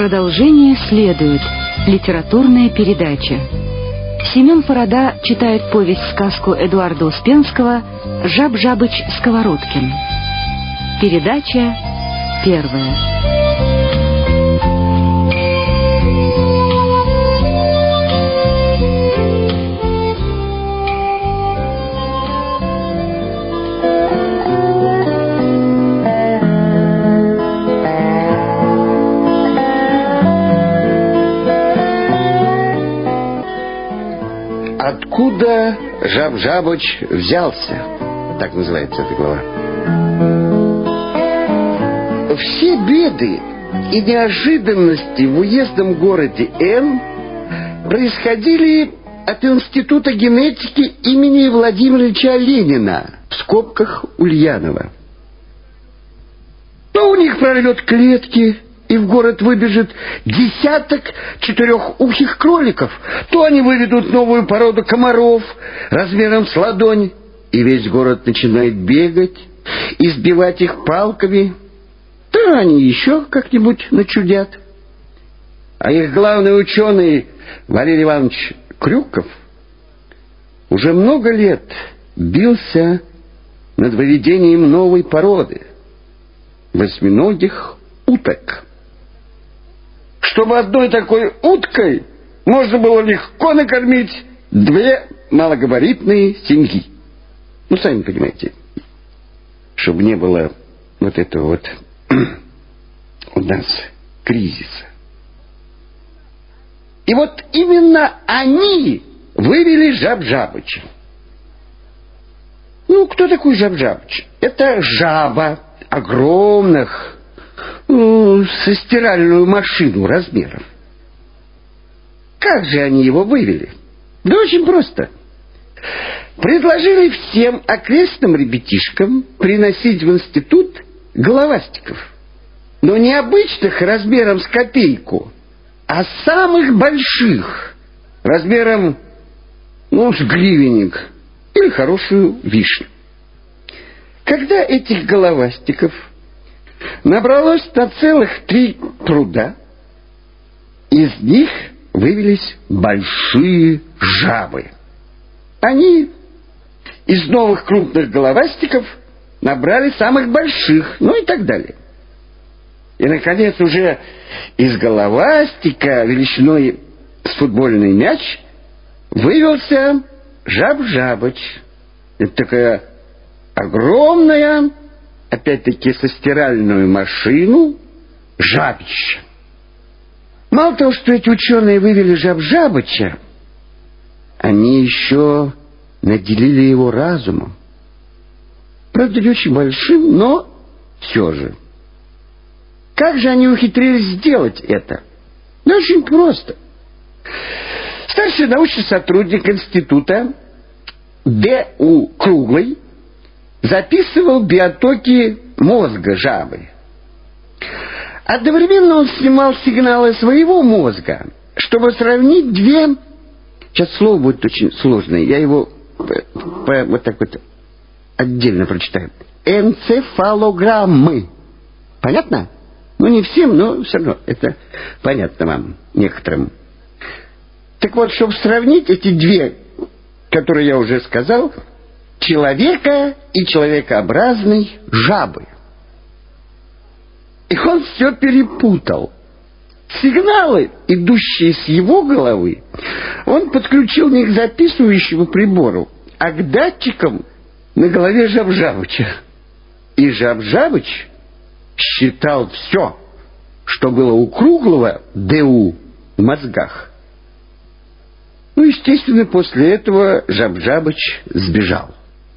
Продолжение следует. Литературная передача. Семен Фарада читает повесть-сказку Эдуарда Успенского «Жаб-Жабыч-Сковородкин». Передача первая. Откуда Жаб-Жабыч взялся? Так называется эта глава. Все беды и неожиданности в уездном городе Н происходили от Института генетики имени Владимира Ильича Ленина, в скобках Ульянова. То у них прорвет клетки, и в город выбежит десяток четырехухих кроликов, то они выведут новую породу комаров размером с ладонь, и весь город начинает бегать, избивать их палками, то они еще как-нибудь начудят. А их главный ученый Валерий Иванович Крюков уже много лет бился над выведением новой породы восьминогих уток, чтобы одной такой уткой можно было легко накормить две малогабаритные семьи. Ну, сами понимаете, чтобы не было вот этого вот у нас кризиса. И вот именно они вывели Жаб-Жабыча. Ну, кто такой Жаб-Жабыч? Это жаба огромных, со стиральную машину размером. Как же они его вывели? Да очень просто. Предложили всем окрестным ребятишкам приносить в институт головастиков. Но не обычных размером с копейку, а самых больших, размером, с гривенник или хорошую вишню. Когда этих головастиков набралось на целых 3 пруда, из них вывелись большие жабы. Они из новых крупных головастиков набрали самых больших, и так далее. И, наконец, уже из головастика величиной с футбольный мяч вывелся Жаб-Жабыч. Это такая огромная, опять-таки со стиральную машину, жабище. Мало того, что эти ученые вывели Жаб-Жабыча, они еще наделили его разумом. Правда, не очень большим, но все же. Как же они ухитрились сделать это? Ну, очень просто. Старший научный сотрудник института Д.У. Круглый записывал биотоки мозга жабы. Одновременно он снимал сигналы своего мозга, чтобы сравнить две... Сейчас слово будет очень сложное, я его вот так вот отдельно прочитаю. Энцефалограммы. Понятно? Не всем, но все равно это понятно вам, некоторым. Так вот, чтобы сравнить эти две, которые я уже сказал, человека и человекообразной жабы. И он все перепутал. Сигналы, идущие с его головы, он подключил не к записывающему прибору, а к датчикам на голове Жаб-Жабыча. И Жаб-Жабыч считал все, что было у Круглого ДУ в мозгах. Естественно, после этого Жаб-Жабыч сбежал.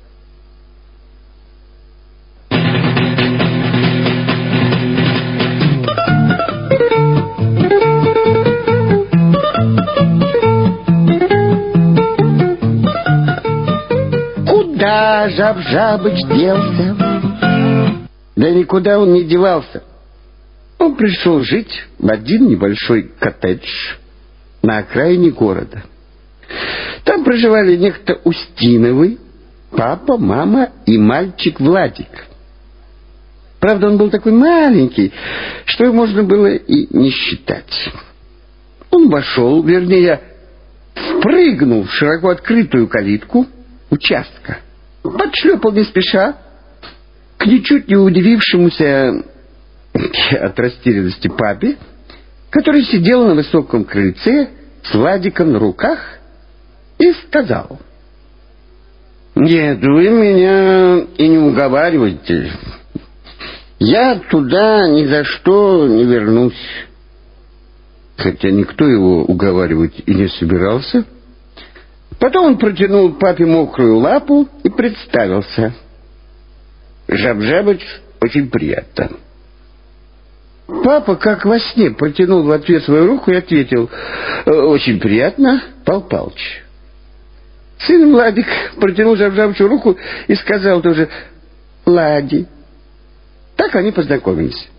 Куда Жаб-Жабыч делся? Да никуда он не девался. Он пришел жить в один небольшой коттедж на окраине города. Там проживали некто Устиновы, папа, мама и мальчик Владик. Правда, он был такой маленький, что его можно было и не считать. Он вошел, вернее, впрыгнул в широко открытую калитку участка, подшлепал не спеша к ничуть не удивившемуся от растерянности папе, который сидел на высоком крыльце с Владиком на руках, и сказал: «Нет, вы меня и не уговаривайте. Я туда ни за что не вернусь». Хотя никто его уговаривать и не собирался. Потом он протянул папе мокрую лапу и представился: «Жаб-Жабыч, очень приятно». Папа, как во сне, протянул в ответ свою руку и ответил: «Очень приятно, Пал Палыч». Сын Владик протянул Жаб-Жабычу руку и сказал тоже: «Лади». Так они познакомились.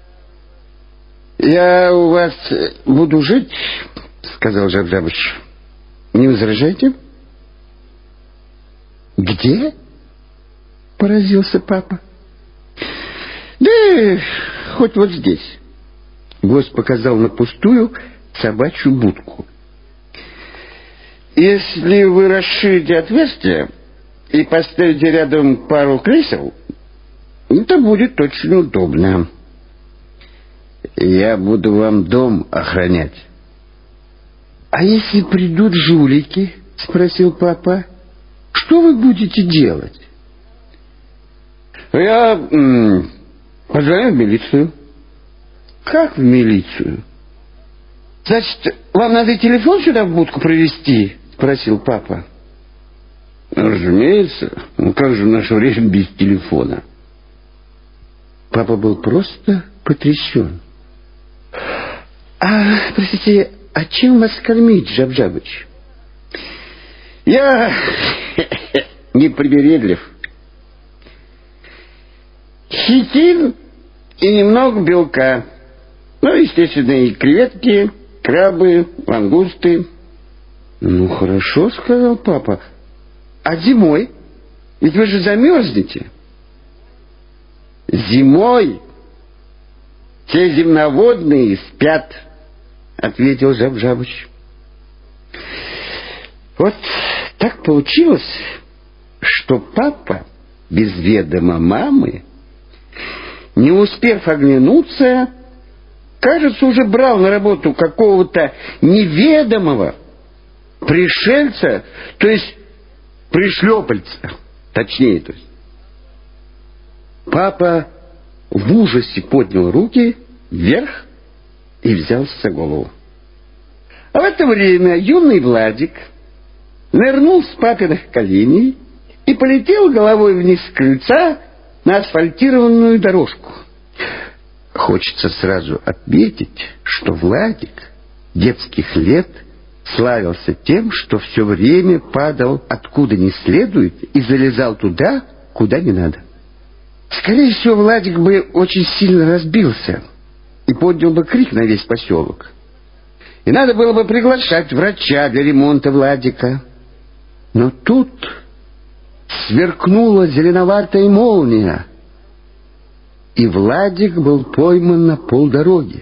«Я у вас буду жить», — сказал Жаб-Жабыч. «Не возражаете?» «Где?» — поразился папа. «Да хоть вот здесь». Гость показал на пустую собачью будку. «Если вы расширите отверстие и поставите рядом пару кресел, это будет очень удобно. Я буду вам дом охранять». «А если придут жулики?» — спросил папа. «Что вы будете делать?» «Я позвоню в милицию». «Как в милицию?» «Значит, вам надо телефон сюда в будку привезти?» — спросил папа. «Разумеется. Ну как же в наше время без телефона?» Папа был просто потрясен. Простите, а чем вас кормить, Жаб-Жабыч?» «Я непривередлив. Хитин и немного белка. Ну, естественно, и креветки, крабы, лангусты». «Ну, хорошо», — сказал папа. «А зимой? Ведь вы же замерзнете». «Зимой все земноводные спят», — ответил Жаб-Жабыч. Вот так получилось, что папа без ведома мамы, не успев оглянуться, кажется, уже брал на работу какого-то неведомого пришельца, то есть пришлепальца, точнее, то есть. Папа в ужасе поднял руки вверх и взялся за голову. А в это время юный Владик нырнул с папиных коленей и полетел головой вниз с крыльца на асфальтированную дорожку. Хочется сразу отметить, что Владик детских лет славился тем, что все время падал откуда не следует и залезал туда, куда не надо. Скорее всего, Владик бы очень сильно разбился и поднял бы крик на весь поселок. И надо было бы приглашать врача для ремонта Владика. Но тут сверкнула зеленоватая молния, и Владик был пойман на полдороги.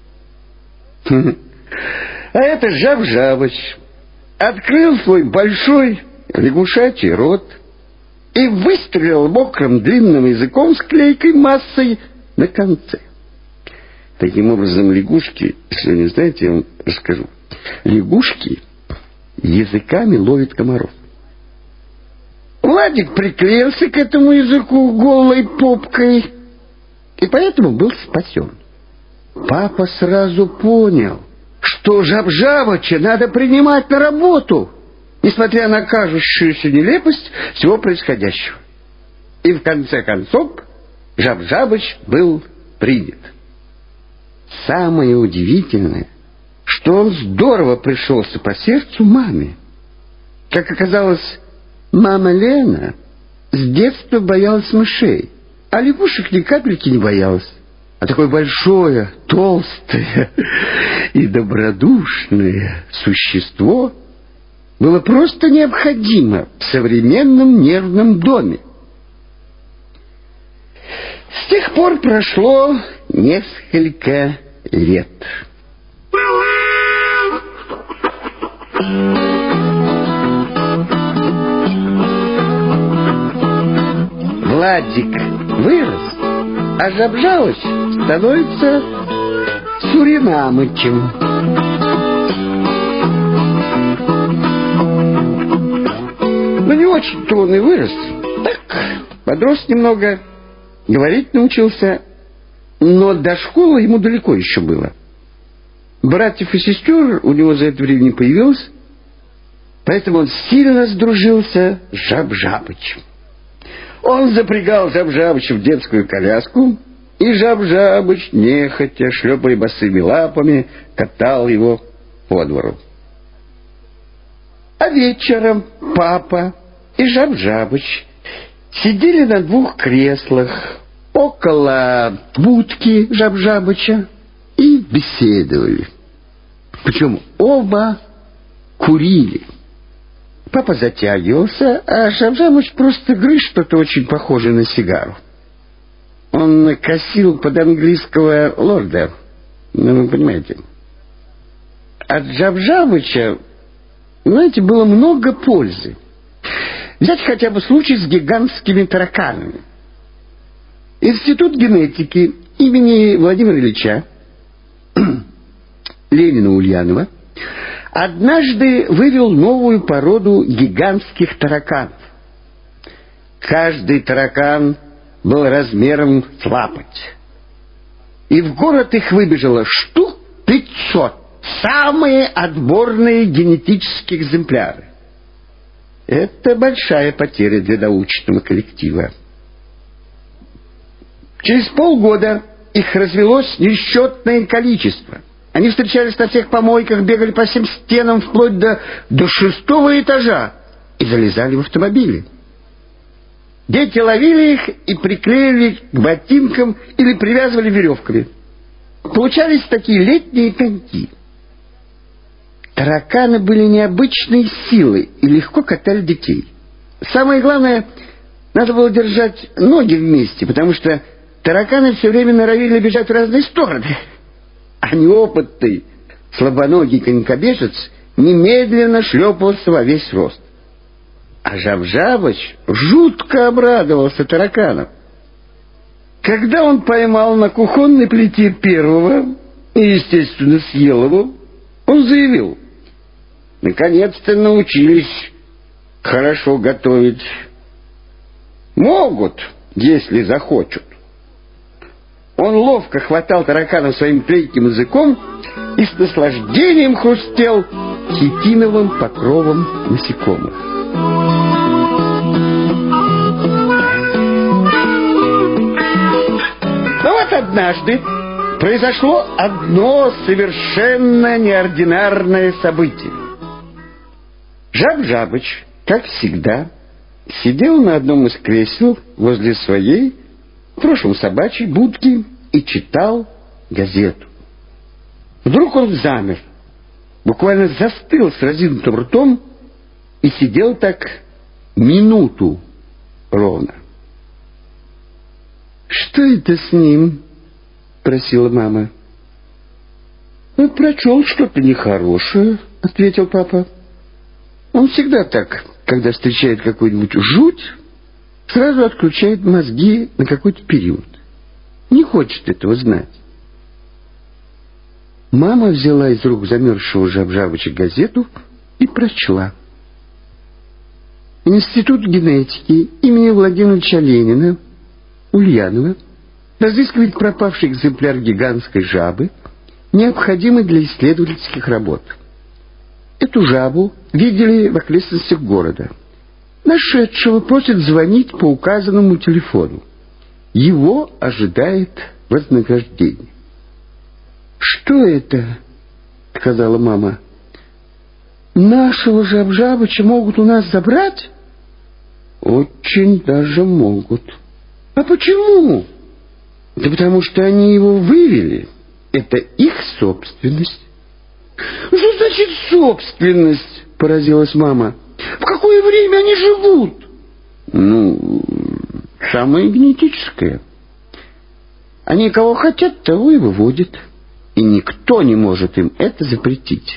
А это Жаб-Жабыч открыл свой большой лягушачий рот и выстрелил мокрым длинным языком с клейкой массой на конце. Таким образом, лягушки, если вы не знаете, я вам расскажу. Лягушки языками ловят комаров. Владик приклеился к этому языку голой попкой и поэтому был спасен. Папа сразу понял, что Жаб-Жабыча надо принимать на работу, несмотря на кажущуюся нелепость всего происходящего. И в конце концов Жаб-Жабыч был принят. Самое удивительное, что он здорово пришелся по сердцу маме. Как оказалось, мама Лена с детства боялась мышей, а лягушек ни капельки не боялась. А такое большое, толстое и добродушное существо было просто необходимо в современном нервном доме. С тех пор прошло несколько лет. Владик вырос, а Жабжалыч становится Суринамычем. Но не очень-то он и вырос. Так, подрос немного, говорить научился, но до школы ему далеко еще было. Братьев и сестер у него за это время не появилось, поэтому он сильно сдружился с Жабжабычем. Он запрягал Жабжабыча в детскую коляску, и Жабжабыч, нехотя, шлепая босыми лапами, катал его по двору. А вечером папа и Жабжабыч сидели на двух креслах около будки Жабжабыча и беседовали. Причем оба курили. Папа затягивался, а Жабжабыч просто грыз что-то очень похожее на сигару. Он косил под английского лорда, ну, вы понимаете. От Жабжабыча, знаете, было много пользы. Взять хотя бы случай с гигантскими тараканами. Институт генетики имени Владимира Ильича Ленина-Ульянова однажды вывел новую породу гигантских тараканов. Каждый таракан был размером с лапоть. И в город их выбежало штук 500. Самые отборные генетические экземпляры. Это большая потеря для научного коллектива. Через полгода их развелось несчетное количество. Они встречались на всех помойках, бегали по всем стенам вплоть до 6-го этажа и залезали в автомобили. Дети ловили их и приклеивали к ботинкам или привязывали веревками. Получались такие летние коньки. Тараканы были необычной силы и легко катали детей. Самое главное, надо было держать ноги вместе, потому что тараканы все время норовили бежать в разные стороны. А неопытный, слабоногий конькобежец немедленно шлепался во весь рост. А Жабжабыч жутко обрадовался тараканам. Когда он поймал на кухонной плите первого и, естественно, съел его, он заявил: «Наконец-то научились хорошо готовить. Могут, если захочут». Он ловко хватал таракана своим клейким языком и с наслаждением хрустел хитиновым покровом насекомых. Но вот однажды произошло одно совершенно неординарное событие. Жабжабыч, как всегда, сидел на одном из кресел возле своей, в прошлом собачьей, будки и читал газету. Вдруг он замер, буквально застыл с разинутым ртом и сидел так минуту ровно. «Что это с ним?» — просила мама. «Прочел что-то нехорошее», — ответил папа. «Он всегда так, когда встречает какую-нибудь жуть, сразу отключает мозги на какой-то период. Не хочет этого знать». Мама взяла из рук замерзшего Жабжабыча газету и прочла. Институт генетики имени Владимира Ильича Ленина, Ульянова, разыскивает пропавший экземпляр гигантской жабы, необходимый для исследовательских работ. Эту жабу видели в окрестностях города. Нашедшего просят звонить по указанному телефону. Его ожидает вознаграждение. «Что это?» — сказала мама. «Нашего Жабжабыча могут у нас забрать?» «Очень даже могут». «А почему?» «Да потому что они его вывели. Это их собственность». «Что значит собственность?» — поразилась мама. «В какое время они живут?» «Ну, самое генетическое. Они кого хотят, того и выводят. И никто не может им это запретить.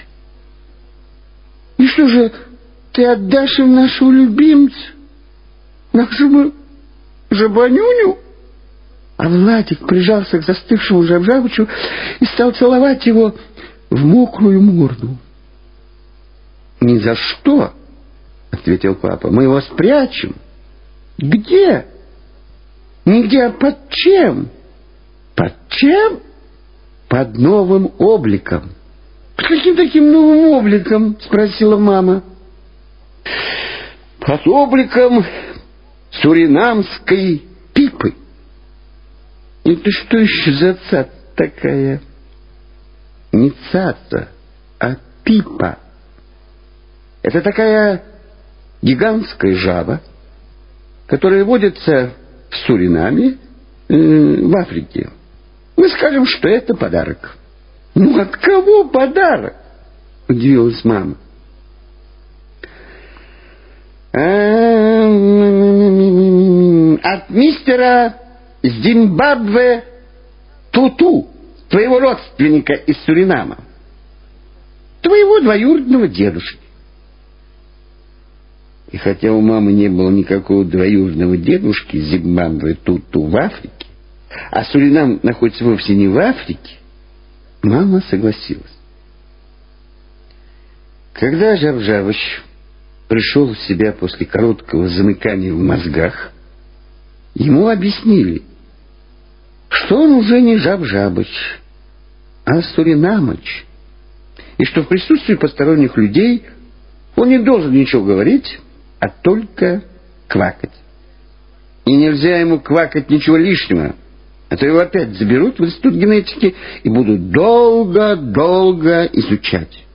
И что же, ты отдашь им нашего любимца, нашему Жабанюню? А Владик прижался к застывшему Жабжабычу и стал целовать его в мокрую морду. «Ни за что!» — ответил папа. «Мы его спрячем». «Где?» «Нигде, а под чем?» «Под чем?» «Под новым обликом». «Под каким таким новым обликом?» — спросила мама. «Под обликом суринамской пипы». «Это что еще за цаца такая?» «Не цаца, а пипа. Это такая гигантская жаба, которая водится в Суринаме, в Африке. Мы скажем, что это подарок». «Ну, от кого подарок?» — удивилась мама. «От мистера Зимбабве Туту, твоего родственника из Суринама, твоего двоюродного дедушки». И хотя у мамы не было никакого двоюродного дедушки Зимбабве Туту в Африке, а Суринам находится вовсе не в Африке, мама согласилась. Когда Жабжабыч пришел в себя после короткого замыкания в мозгах, ему объяснили, что он уже не Жабжабыч, а Суринамыч, и что в присутствии посторонних людей он не должен ничего говорить, а только квакать. И нельзя ему квакать ничего лишнего, а то его опять заберут в институт генетики и будут долго-долго изучать.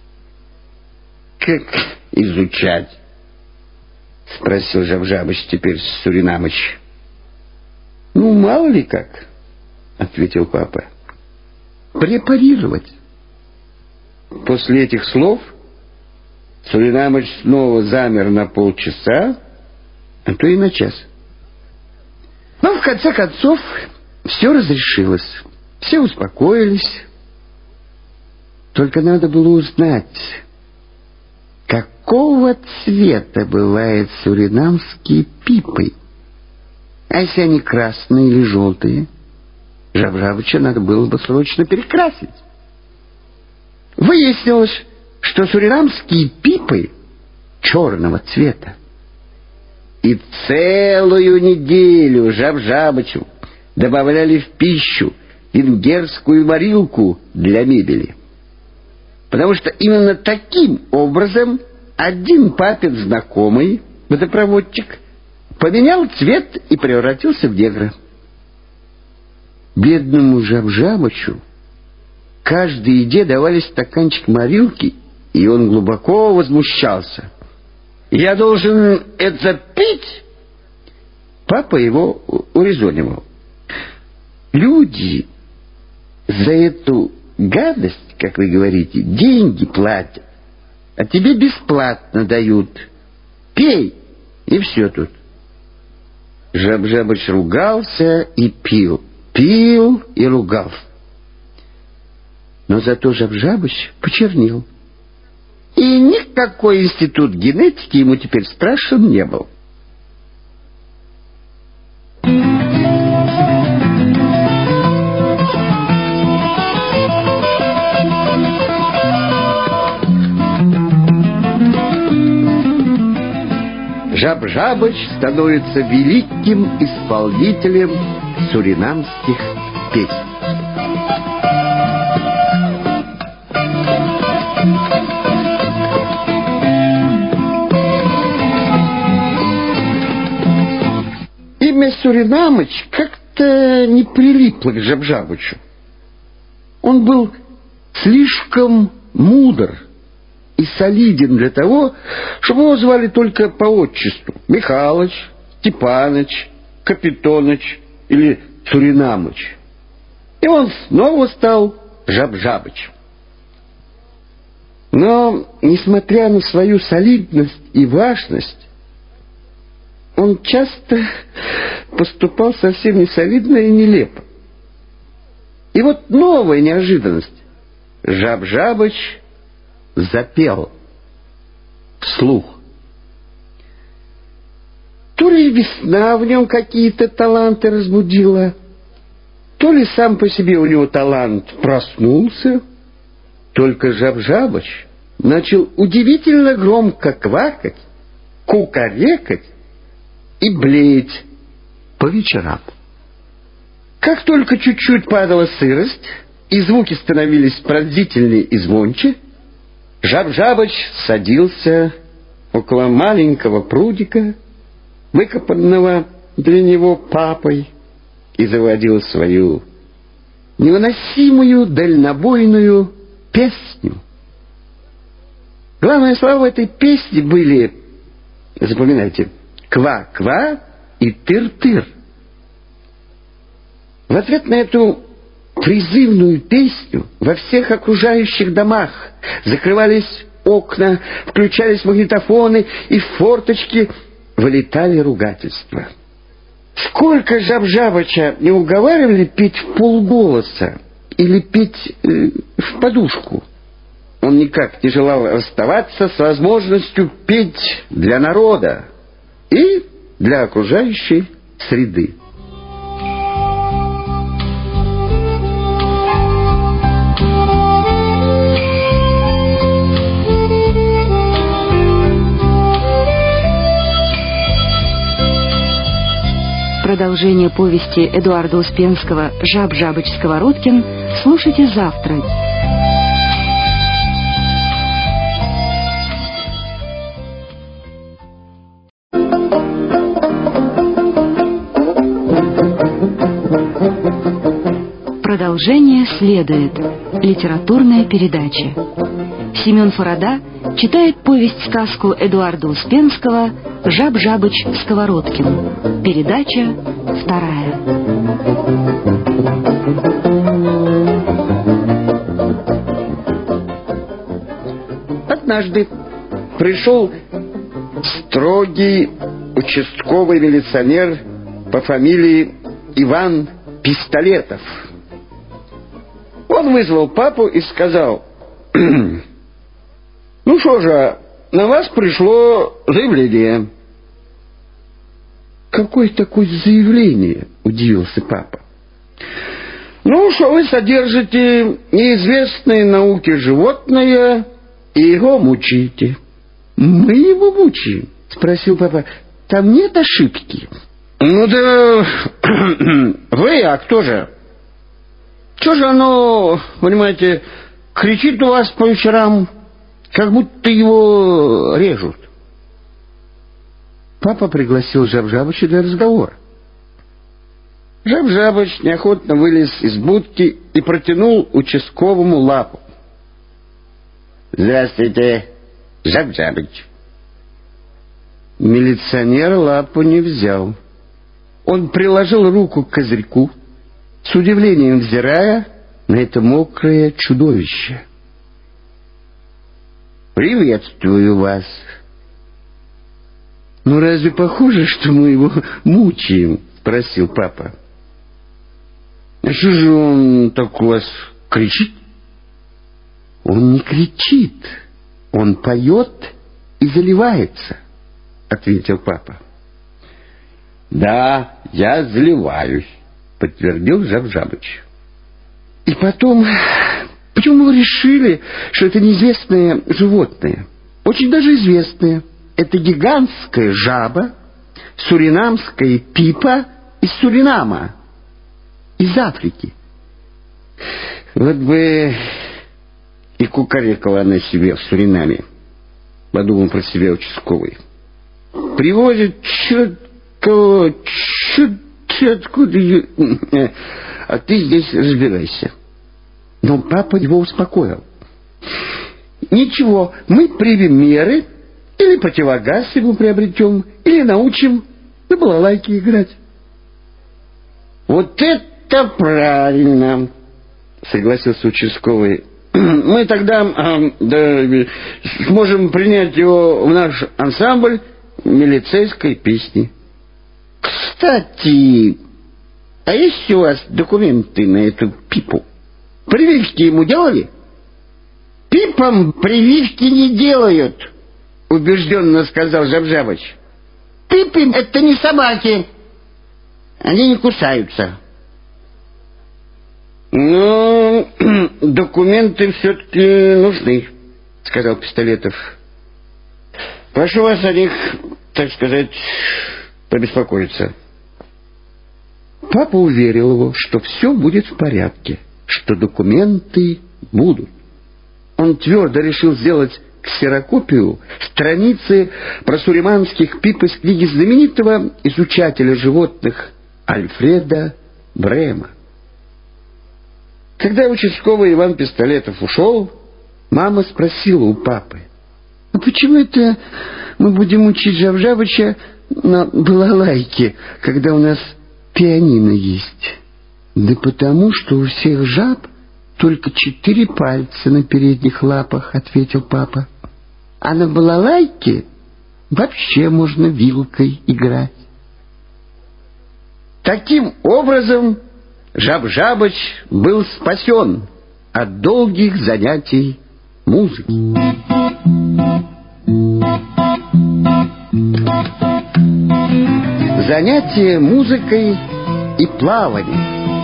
«Как изучать?» — спросил Жабжабыч теперь Суринамыч. «Ну, мало ли как», — ответил папа. «Препарировать». После этих слов Суринамыч снова замер на полчаса, а то и на час. Но в конце концов все разрешилось, все успокоились. Только надо было узнать, какого цвета бывают суринамские пипы. А если они красные или желтые, Жабжабыча надо было бы срочно перекрасить. Выяснилось, что суринамские пипы черного цвета. И целую неделю Жабжабычу добавляли в пищу венгерскую морилку для мебели. Потому что именно таким образом один папин знакомый, водопроводчик, поменял цвет и превратился в негра. Бедному Жабжабычу каждой еде давали стаканчик морилки, и он глубоко возмущался. «Я должен это пить?» Папа его урезонивал. «Люди за эту гадость, как вы говорите, деньги платят, а тебе бесплатно дают. Пей, и все тут». Жабжабыч ругался и пил, пил и ругался. Но зато Жабжабыч почернел. И никакой институт генетики ему теперь страшен не был. Жабжабыч становится великим исполнителем суринамских песен. Имя Суринамыч как-то не прилипло к Жабжабычу. Он был слишком мудр и солиден для того, чтобы его звали только по отчеству: Михалыч, Степаныч, Капитоныч или Суринамыч. И он снова стал Жабжабычем. Но, несмотря на свою солидность и важность, он часто поступал совсем несолидно и нелепо. И вот новая неожиданность. Жаб-Жабыч запел вслух. То ли весна в нем какие-то таланты разбудила, то ли сам по себе у него талант проснулся. Только Жаб-Жабыч начал удивительно громко квакать, кукарекать и блеять по вечерам. Как только чуть-чуть падала сырость, и звуки становились пронзительнее и звонче, Жаб-Жабыч садился около маленького прудика, выкопанного для него папой, и заводил свою невыносимую дальнобойную песню. Главные слова этой песни были, запоминайте, «ква-ква» и «тыр-тыр». В ответ на эту призывную песню во всех окружающих домах закрывались окна, включались магнитофоны, и в форточки вылетали ругательства. Сколько Жаб-Жабыча не уговаривали петь вполголоса или петь в подушку, он никак не желал расставаться с возможностью петь для народа и для окружающей среды. Продолжение повести Эдуарда Успенского «Жаб-Жабыч Сковородкин» слушайте завтра. Продолжение следует. Литературная передача. Семен Фарада читает повесть-сказку Эдуарда Успенского «Жаб-Жабыч Сковородкин». Передача 2. Однажды пришел строгий участковый милиционер по фамилии Иван Пистолетов. Он вызвал папу и сказал: «Ну что же, на вас пришло заявление». «Какое такое заявление?» — удивился папа. «Ну, что вы содержите неизвестное науке животное и его мучаете». «Мы его мучаем?» — спросил папа. «Там нет ошибки?» «Ну да вы, а кто же? Что же оно, понимаете, кричит у вас по вечерам, как будто его режут?» Папа пригласил Жаб-Жабыча для разговора. Жаб-Жабыч неохотно вылез из будки и протянул участковому лапу. «Здравствуйте, Жаб-Жабыч». Милиционер лапу не взял. Он приложил руку к козырьку, с удивлением взирая на это мокрое чудовище. «Приветствую вас». «Ну разве похоже, что мы его мучаем?» — спросил папа. «А что же он так у вас кричит?» «Он не кричит, он поет и заливается», — ответил папа. «Да, я заливаюсь», — подтвердил Жаб-Жабыч. «И потом, почему вы решили, что это неизвестное животное? Очень даже известное. Это гигантская жаба, суринамская пипа из Суринама, из Африки». «Вот бы и кукарекала она себе в Суринаме», — подумал про себя участковый. «Привозят черт откуда, а ты здесь разбирайся». Но папа его успокоил. «Ничего, мы примем меры, или противогаз ему приобретем, или научим на балалайке играть». «Вот это правильно!» — согласился участковый. «Мы тогда сможем принять его в наш ансамбль милицейской песни». «Кстати, А есть у вас документы на эту Пипу? Прививки ему делали? Пипам прививки не делают, убежденно сказал Жабжабыч. Пипы — это не собаки. Они не кусаются. Ну, документы все-таки нужны, сказал Пистолетов. Прошу вас о них, так сказать, побеспокоиться. Папа уверил его, что все будет в порядке, что документы будут. Он твердо решил сделать ксерокопию страницы про суриманских Пип из книги знаменитого изучателя животных Альфреда Брема. Когда участковый Иван Пистолетов ушел, мама спросила у папы: «А почему это мы будем учить Жабжабыча на балалайке, когда у нас пианино есть?» «Да потому, что у всех жаб только 4 пальца на передних лапах», — ответил папа. «А на балалайке вообще можно вилкой играть». Таким образом, Жабжабыч был спасен от долгих занятий музыкой. Занятия музыкой и плаванием.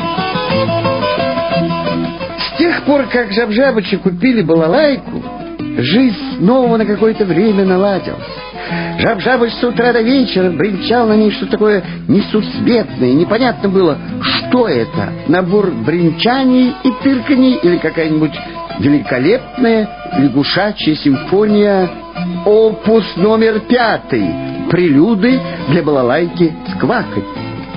С тех пор, как Жабжабычу купили балалайку, жизнь снова на какое-то время наладилась. Жабжабыч с утра до вечера бренчал на ней что-то такое несусветное. Непонятно было, что это: набор бренчаний и тырканий или какая-нибудь великолепная лягушачья симфония, опус номер 5, прелюды для балалайки с квакой.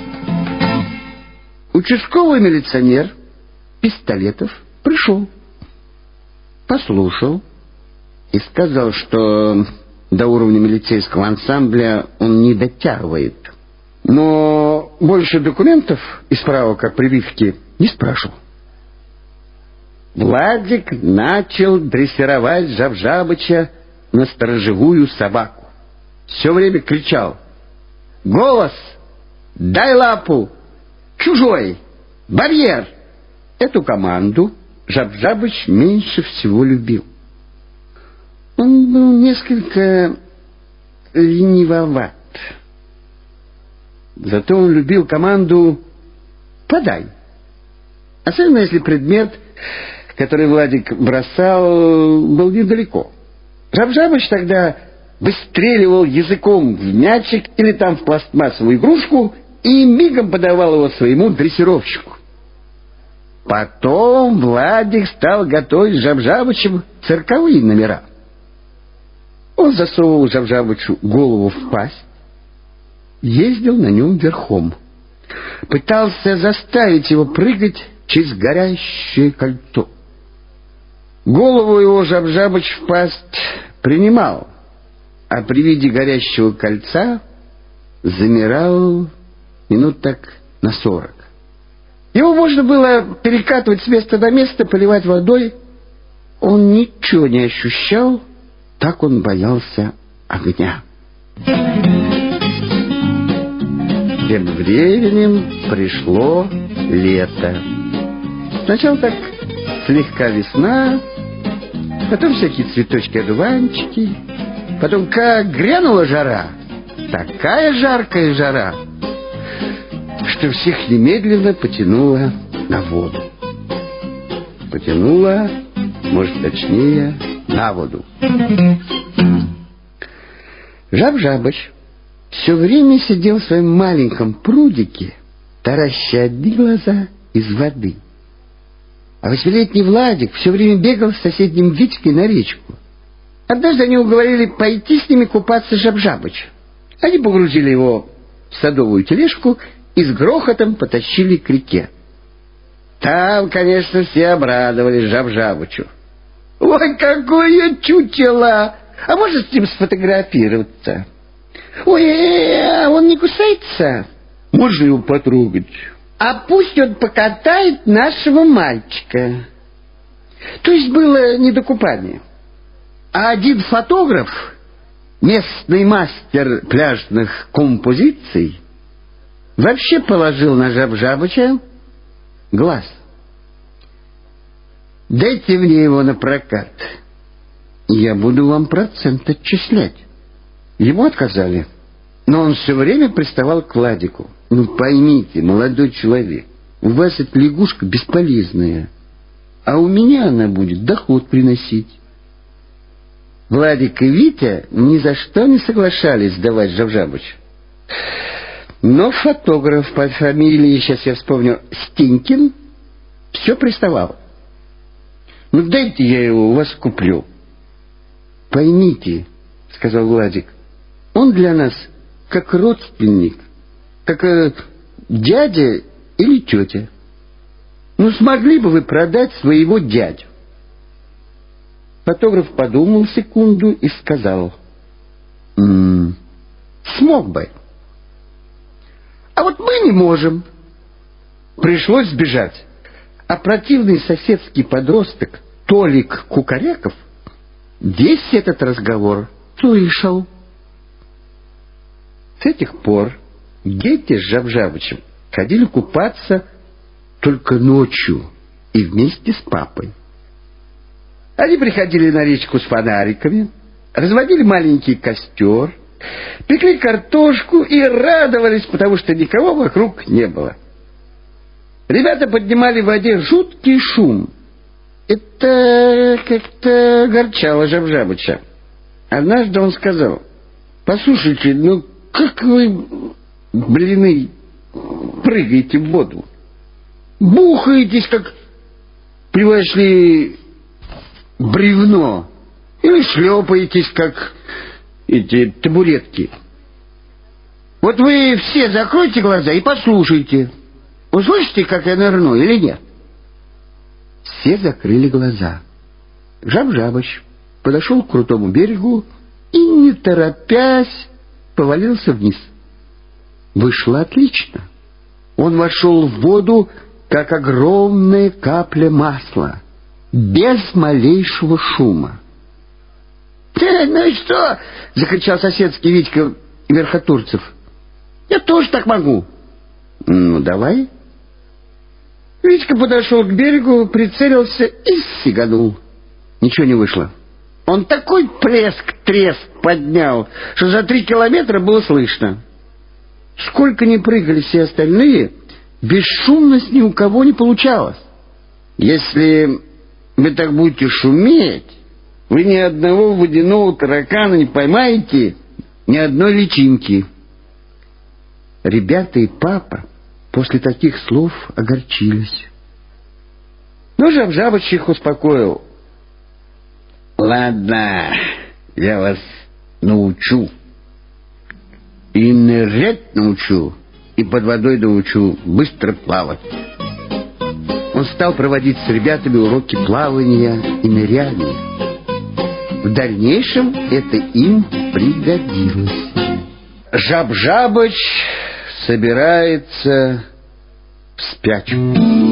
Участковый милиционер Пистолетов пришел, послушал и сказал, что до уровня милицейского ансамбля он не дотягивает, но больше документов и справок о прививке не спрашивал. Владик начал дрессировать Жабжабыча на сторожевую собаку. Все время кричал: «Голос! Дай лапу! Чужой! Барьер!» Эту команду Жабжабыч меньше всего любил. Он был несколько ленивоват. Зато он любил команду «подай». Особенно если предмет, который Владик бросал, был недалеко. Жабжабыч тогда выстреливал языком в мячик или там в пластмассовую игрушку и мигом подавал его своему дрессировщику. Потом Владик стал готовить с Жабжабычем цирковые номера. Он засовывал Жабжабычу голову в пасть, ездил на нем верхом, пытался заставить его прыгать через горящее кольцо. Голову его Жабжабыч в пасть принимал, а при виде горящего кольца замирал минут так на 40. Его можно было перекатывать с места на место, поливать водой. Он ничего не ощущал, так он боялся огня. Тем временем пришло лето. Сначала так слегка весна, потом всякие цветочки-одуванчики, потом как грянула жара, такая жаркая жара, что всех немедленно потянуло на воду. Потянуло, может, точнее, на воду. Жабжабыч все время сидел в своем маленьком прудике, тараща одни глаза из воды. А 8-летний Владик все время бегал с соседним Витькой на речку. Однажды они уговорили пойти с ними купаться Жабжабычу. Они погрузили его в садовую тележку и с грохотом потащили к реке. Там, конечно, все обрадовались Жабжабычу. «Ой, какое чучело! А можно с ним сфотографироваться? Ой, а он не кусается? Можно его потрогать? А пусть он покатает нашего мальчика». То есть было не до купания. А один фотограф, местный мастер пляжных композиций, вообще положил на Жаб-Жабыча глаз. Дайте мне его на прокат, я буду вам процент отчислять. Ему отказали, но он все время приставал к Владику. Ну поймите, молодой человек, у вас эта лягушка бесполезная, а у меня она будет доход приносить. Владик и Витя ни за что не соглашались сдавать Жаб-Жабыча. Но фотограф по фамилии, сейчас я вспомню, Стенькин, все приставал. Ну дайте я его у вас куплю. Поймите, сказал Владик, он для нас как родственник, как дядя или тетя. Ну смогли бы вы продать своего дядю? Фотограф подумал секунду и сказал: смог бы. А вот мы не можем. Пришлось сбежать. А противный соседский подросток Толик Кукаряков весь этот разговор слышал. С этих пор дети с Жаб-Жабычем ходили купаться только ночью и вместе с папой. Они приходили на речку с фонариками, разводили маленький костер, пекли картошку и радовались, потому что никого вокруг не было. Ребята поднимали в воде жуткий шум. Это как-то огорчало Жаб-Жабыча. Однажды он сказал: послушайте, ну как вы, блины, прыгаете в воду? Бухаетесь, как, понимаешь ли, бревно. Или шлепаетесь, как эти табуретки. Вот вы все закройте глаза и послушайте. Услышите, как я нырну, или нет? Все закрыли глаза. Жаб-Жабыч подошел к крутому берегу и, не торопясь, повалился вниз. Вышло отлично. Он вошел в воду, как огромная капля масла, без малейшего шума. «Ну и что?» — закричал соседский Витька Верхотурцев. «Я тоже так могу». «Ну, давай». Витька подошел к берегу, прицелился и сиганул. Ничего не вышло. Он такой плеск-треск поднял, что за 3 километра было слышно. Сколько ни прыгали все остальные, бесшумность ни у кого не получалось. Если вы так будете шуметь, вы ни одного водяного таракана не поймаете, ни одной личинки. Ребята и папа после таких слов огорчились. Но Жаб-Жабыч их успокоил. Ладно, я вас научу. И нырять научу, и под водой научу быстро плавать. Он стал проводить с ребятами уроки плавания и ныряния. В дальнейшем это им пригодилось. Жаб-Жабыч собирается в спячку.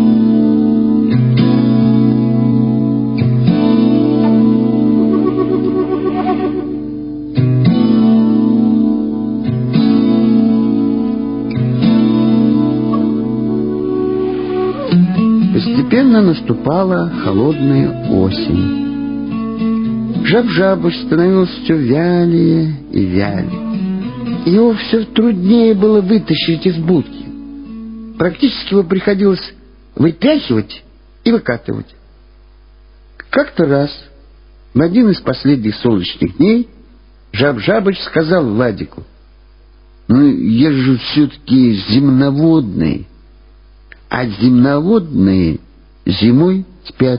Постепенно наступала холодная осень. Жаб-Жабыч становился все вялее и вялее. Его все труднее было вытащить из будки. Практически его приходилось вытряхивать и выкатывать. Как-то раз, в один из последних солнечных дней, Жаб-Жабыч сказал Владику: «Ну, я же все-таки земноводный, а земноводные зимой спят.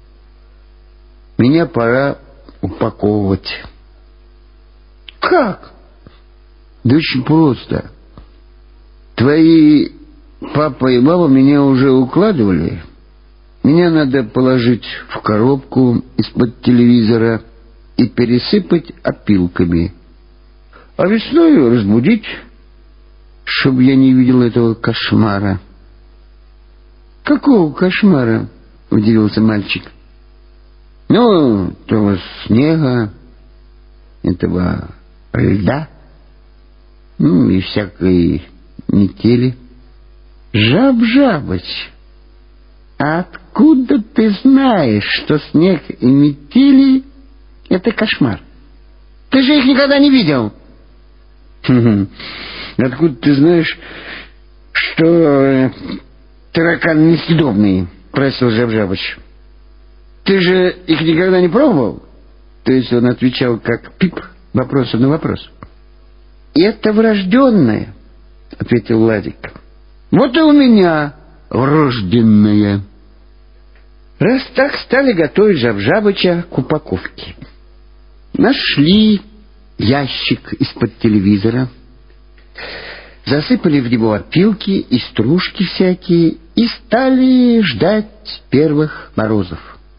Меня пора упаковывать». «Как?» «Да очень просто. Твои папа и мама меня уже укладывали. Меня надо положить в коробку из-под телевизора и пересыпать опилками. А весной разбудить, чтобы я не видел этого кошмара». «Какого кошмара?» — удивился мальчик. «Ну, этого снега, этого льда, ну и всякой метели. Жаб-жабыч, а откуда ты знаешь, что снег и метели — это кошмар? Ты же их никогда не видел. Откуда ты знаешь, что тараканы несъедобные? Просил Жаб-жабыч. Ты же их никогда не пробовал? То есть он отвечал как Пип вопросом на вопрос. Это врожденное, ответил Владик. Вот и у меня врожденное. Раз так, стали готовить Жаб-жабыча к упаковке. Нашли ящик из-под телевизора, засыпали в него опилки и стружки всякие и стали ждать первых морозов.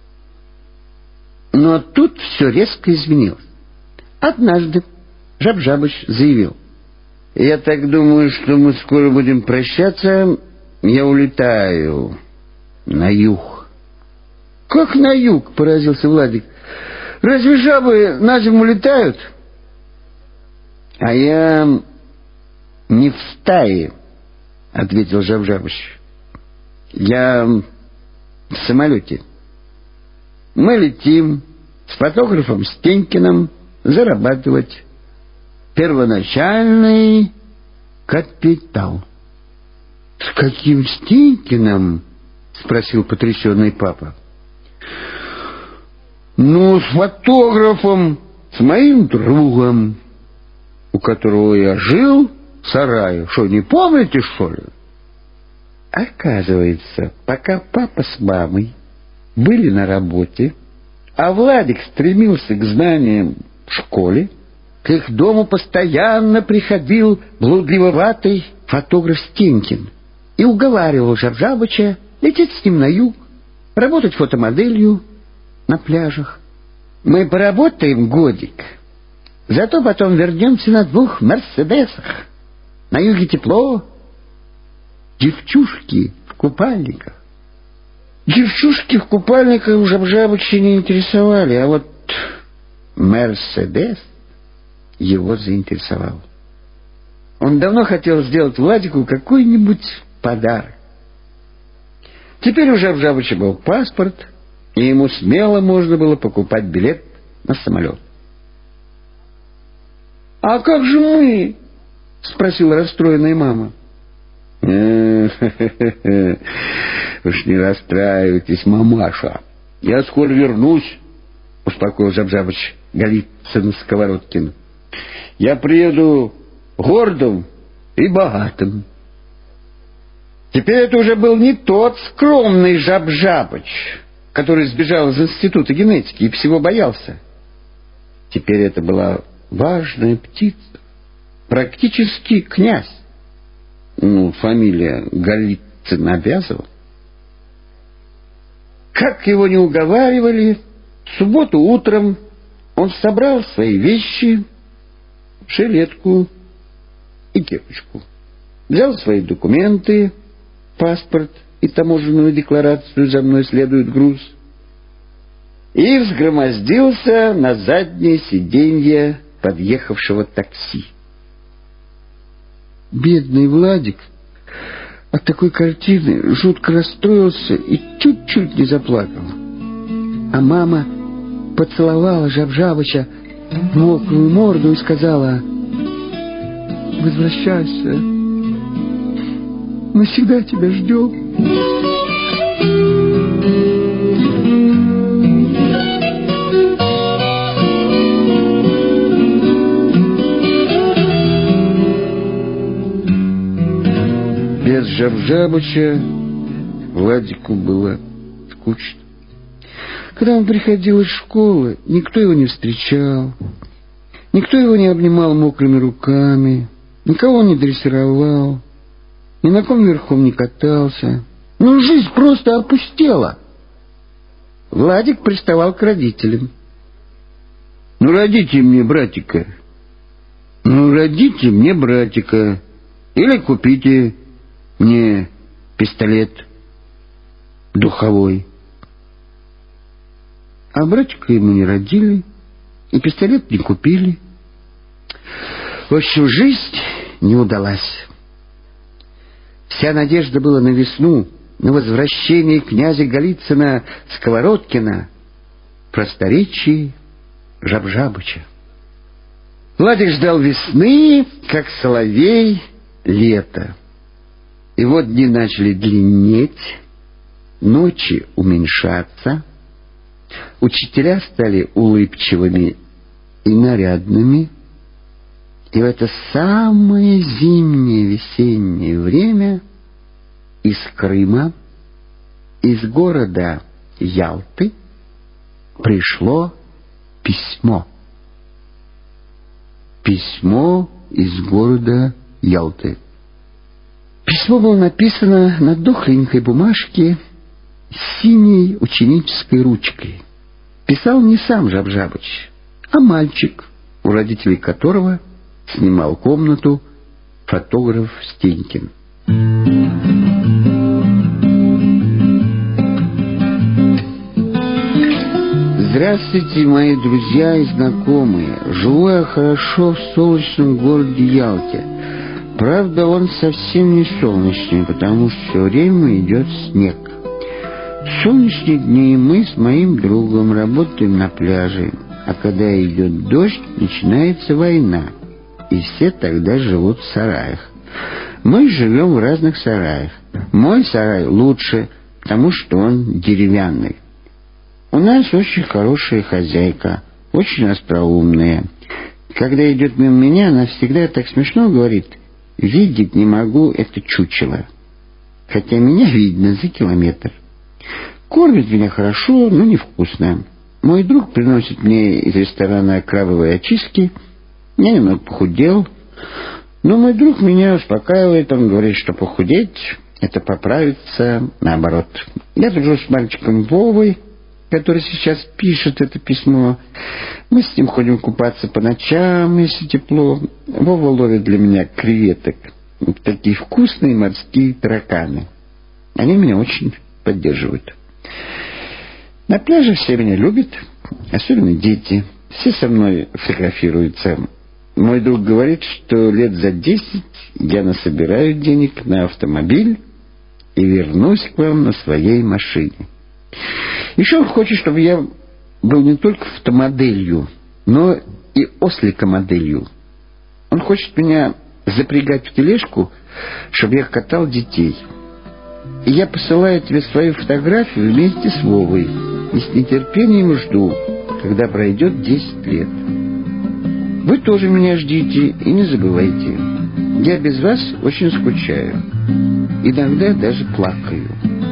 Но тут все резко изменилось. Однажды Жаб-жабыч заявил: «Я так думаю, что мы скоро будем прощаться. Я улетаю на юг». «Как на юг?» — поразился Владик. «Разве жабы на зиму летают?» «А я не в стае», — ответил Жаб-жабыч. «Я в самолете. Мы летим с фотографом Стенькиным зарабатывать первоначальный капитал». «С каким Стенькиным?» — спросил потрясенный папа. «Ну, с фотографом, с моим другом, у которого я жил в сарае. Что, не помните, что ли?» Оказывается, пока папа с мамой были на работе, а Владик стремился к знаниям в школе, к их дому постоянно приходил блудливоватый фотограф Стенькин и уговаривал Жаб-жабыча лететь с ним на юг, работать фотомоделью на пляжах. «Мы поработаем годик, зато потом вернемся на 2 Мерседесах. На юге тепло, девчушки в купальниках». Девчушки в купальниках у Жаб-жабыча не интересовали, а вот Мерседес его заинтересовал. Он давно хотел сделать Владику какой-нибудь подарок. Теперь у Жаб-жабыча был паспорт, и ему смело можно было покупать билет на самолет. «А как же мы?» — спросила расстроенная мама. «Уж не расстраивайтесь, мамаша. Я скоро вернусь», — успокоил Жаб-жабыч Голицын-Сковородкин. «Я приеду гордым и богатым». Теперь это уже был не тот скромный Жаб-жабыч, который сбежал из института генетики и всего боялся. Теперь это была важная птица, практически князь. Фамилия Голицын обязывала. Как его не уговаривали, в субботу утром он собрал свои вещи, жилетку и кепочку, взял свои документы, паспорт и таможенную декларацию «За мной следует груз» и взгромоздился на заднее сиденье подъехавшего такси. Бедный Владик от такой картины жутко расстроился и чуть-чуть не заплакал. А мама поцеловала Жаб-жабыча в мокрую морду и сказала: «Возвращайся, мы всегда тебя ждем». Без Жаб-жабыча Владику было скучно. Когда он приходил из школы, никто его не встречал, никто его не обнимал мокрыми руками, никого не дрессировал, ни на ком верхом не катался. Жизнь просто опустела. Владик приставал к родителям. «Родите мне братика. Родите мне братика. Или купите мне пистолет духовой». А братика ему не родили, и пистолет не купили. В общем, жизнь не удалась. Вся надежда была на весну, на возвращение князя Голицына Сковородкина, просторечии Жабжабыча. Владик ждал весны, как соловей лета. И вот дни начали длиннеть, ночи уменьшаться, учителя стали улыбчивыми и нарядными, и в это самое зимнее весеннее время из Крыма, из города Ялты, пришло письмо. Письмо из города Ялты. Письмо было написано на дохленькой бумажке синей ученической ручкой. Писал не сам Жабжабыч, а мальчик, у родителей которого снимал комнату фотограф Стенькин. Здравствуйте, мои друзья и знакомые. Живу я хорошо в солнечном городе Ялте. Правда, он совсем не солнечный, потому что все время идет снег. В солнечные дни мы с моим другом работаем на пляже, а когда идет дождь, начинается война, и все тогда живут в сараях. Мы живем в разных сараях. Мой сарай лучше, потому что он деревянный. У нас очень хорошая хозяйка, очень остроумная. Когда идет мимо меня, она всегда так смешно говорит: «Видеть не могу это чучело», хотя меня видно за километр. Кормит меня хорошо, но невкусно. Мой друг приносит мне из ресторана крабовые очистки. Я немного похудел, но мой друг меня успокаивает. Он говорит, что похудеть — это поправиться наоборот. Я дружу с мальчиком Вовой, который сейчас пишет это письмо. Мы с ним ходим купаться по ночам, если тепло. Вова ловит для меня креветок. Такие вкусные морские тараканы. Они меня очень поддерживают. На пляже все меня любят, особенно дети. Все со мной фотографируются. Мой друг говорит, что лет за 10 я насобираю денег на автомобиль и вернусь к вам на своей машине. Еще он хочет, чтобы я был не только фотомоделью, но и осликомоделью. Он хочет меня запрягать в тележку, чтобы я катал детей. И я посылаю тебе свою фотографию вместе с Вовой и с нетерпением жду, когда пройдет 10 лет. Вы тоже меня ждите и не забывайте. Я без вас очень скучаю. Иногда даже плакаю.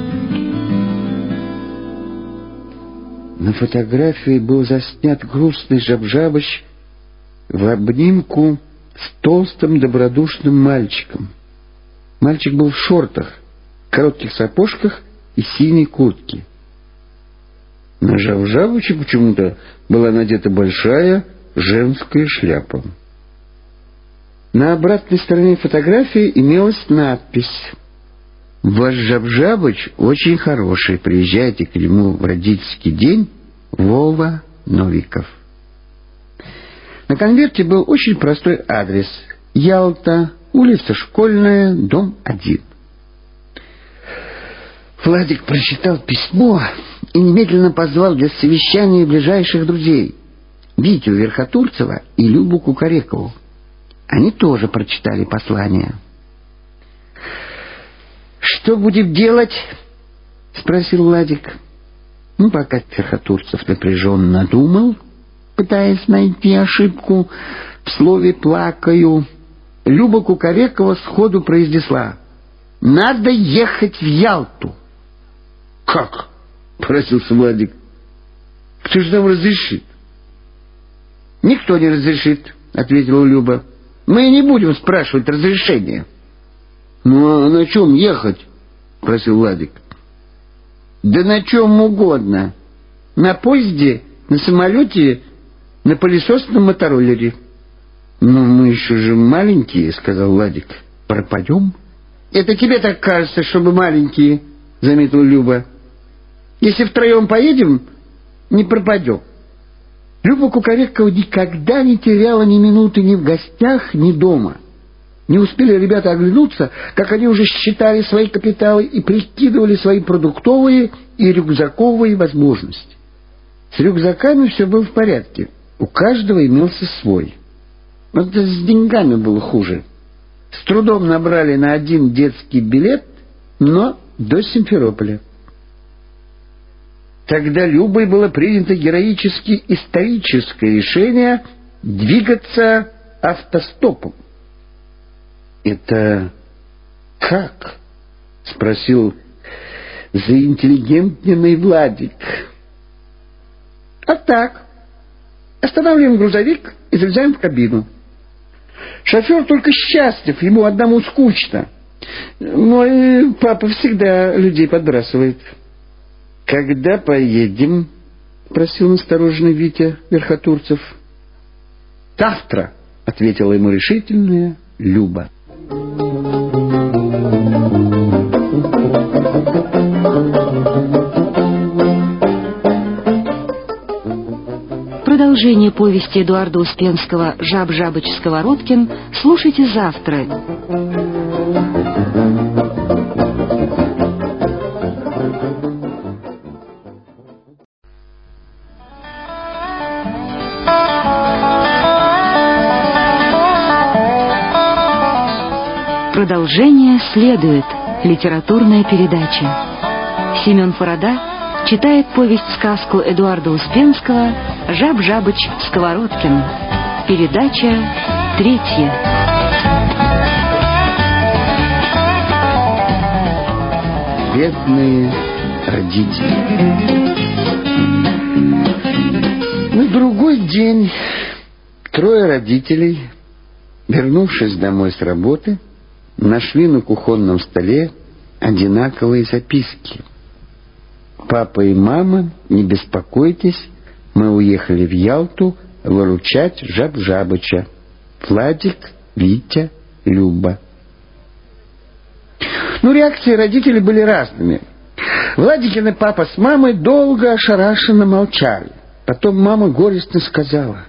На фотографии был заснят грустный Жабжабыч в обнимку с толстым добродушным мальчиком. Мальчик был в шортах, коротких сапожках и синей куртке. На Жабжабыче почему-то была надета большая женская шляпа. На обратной стороне фотографии имелась надпись: «Ваш Жабжабыч очень хороший. Приезжайте к нему в родительский день. Вова Новиков». На конверте был очень простой адрес: Ялта, улица Школьная, дом 1. Владик прочитал письмо и немедленно позвал для совещания ближайших друзей Витю Верхотурцева и Любу Кукарекову. Они тоже прочитали послание. «Что будем делать?» — спросил Владик. Пока Верхотурцев напряженно думал, пытаясь найти ошибку в слове «плакаю», Люба Кукарекова сходу произнесла: «Надо ехать в Ялту». «Как?» — поразился Владик. «Кто же нам разрешит?» «Никто не разрешит», — ответила Люба. «Мы не будем спрашивать разрешения». «Ну, а на чем ехать?» — просил Владик. «Да на чем угодно. На поезде, на самолете, на пылесосном мотороллере». «Ну, мы еще же маленькие», — сказал Владик. «Пропадем?» «Это тебе так кажется, что мы маленькие», — заметила Люба. «Если втроем поедем, не пропадем». Люба Кукарекова никогда не теряла ни минуты ни в гостях, ни дома. Не успели ребята оглянуться, как они уже считали свои капиталы и прикидывали свои продуктовые и рюкзаковые возможности. С рюкзаками все было в порядке. У каждого имелся свой. Но это с деньгами было хуже. С трудом набрали на один детский билет, но до Симферополя. Тогда Любой было принято героически историческое решение двигаться автостопом. «Это как?» — спросил заинтеллигентненный Владик. «А так. Останавливаем грузовик и залезаем в кабину. Шофер только счастлив, ему одному скучно. Мой папа всегда людей подбрасывает». «Когда поедем?» — спросил настороженный Витя Верхотурцев. «Завтра», — ответила ему решительная Люба. Продолжение повести Эдуарда Успенского «Жаб-Жабыч, Сковородкин» слушайте завтра. Продолжение следует. Литературная передача. Семен Фарада читает повесть-сказку Эдуарда Успенского «Жаб-Жабыч, Сковородкин». Передача 3. Бедные родители. На другой день 3 родителей, вернувшись домой с работы, нашли на кухонном столе одинаковые записки. «Папа и мама, не беспокойтесь, мы уехали в Ялту выручать Жаб-Жабыча. Владик, Витя, Люба». Реакции родителей были разными. Владикины папа с мамой долго ошарашенно молчали. Потом мама горестно сказала: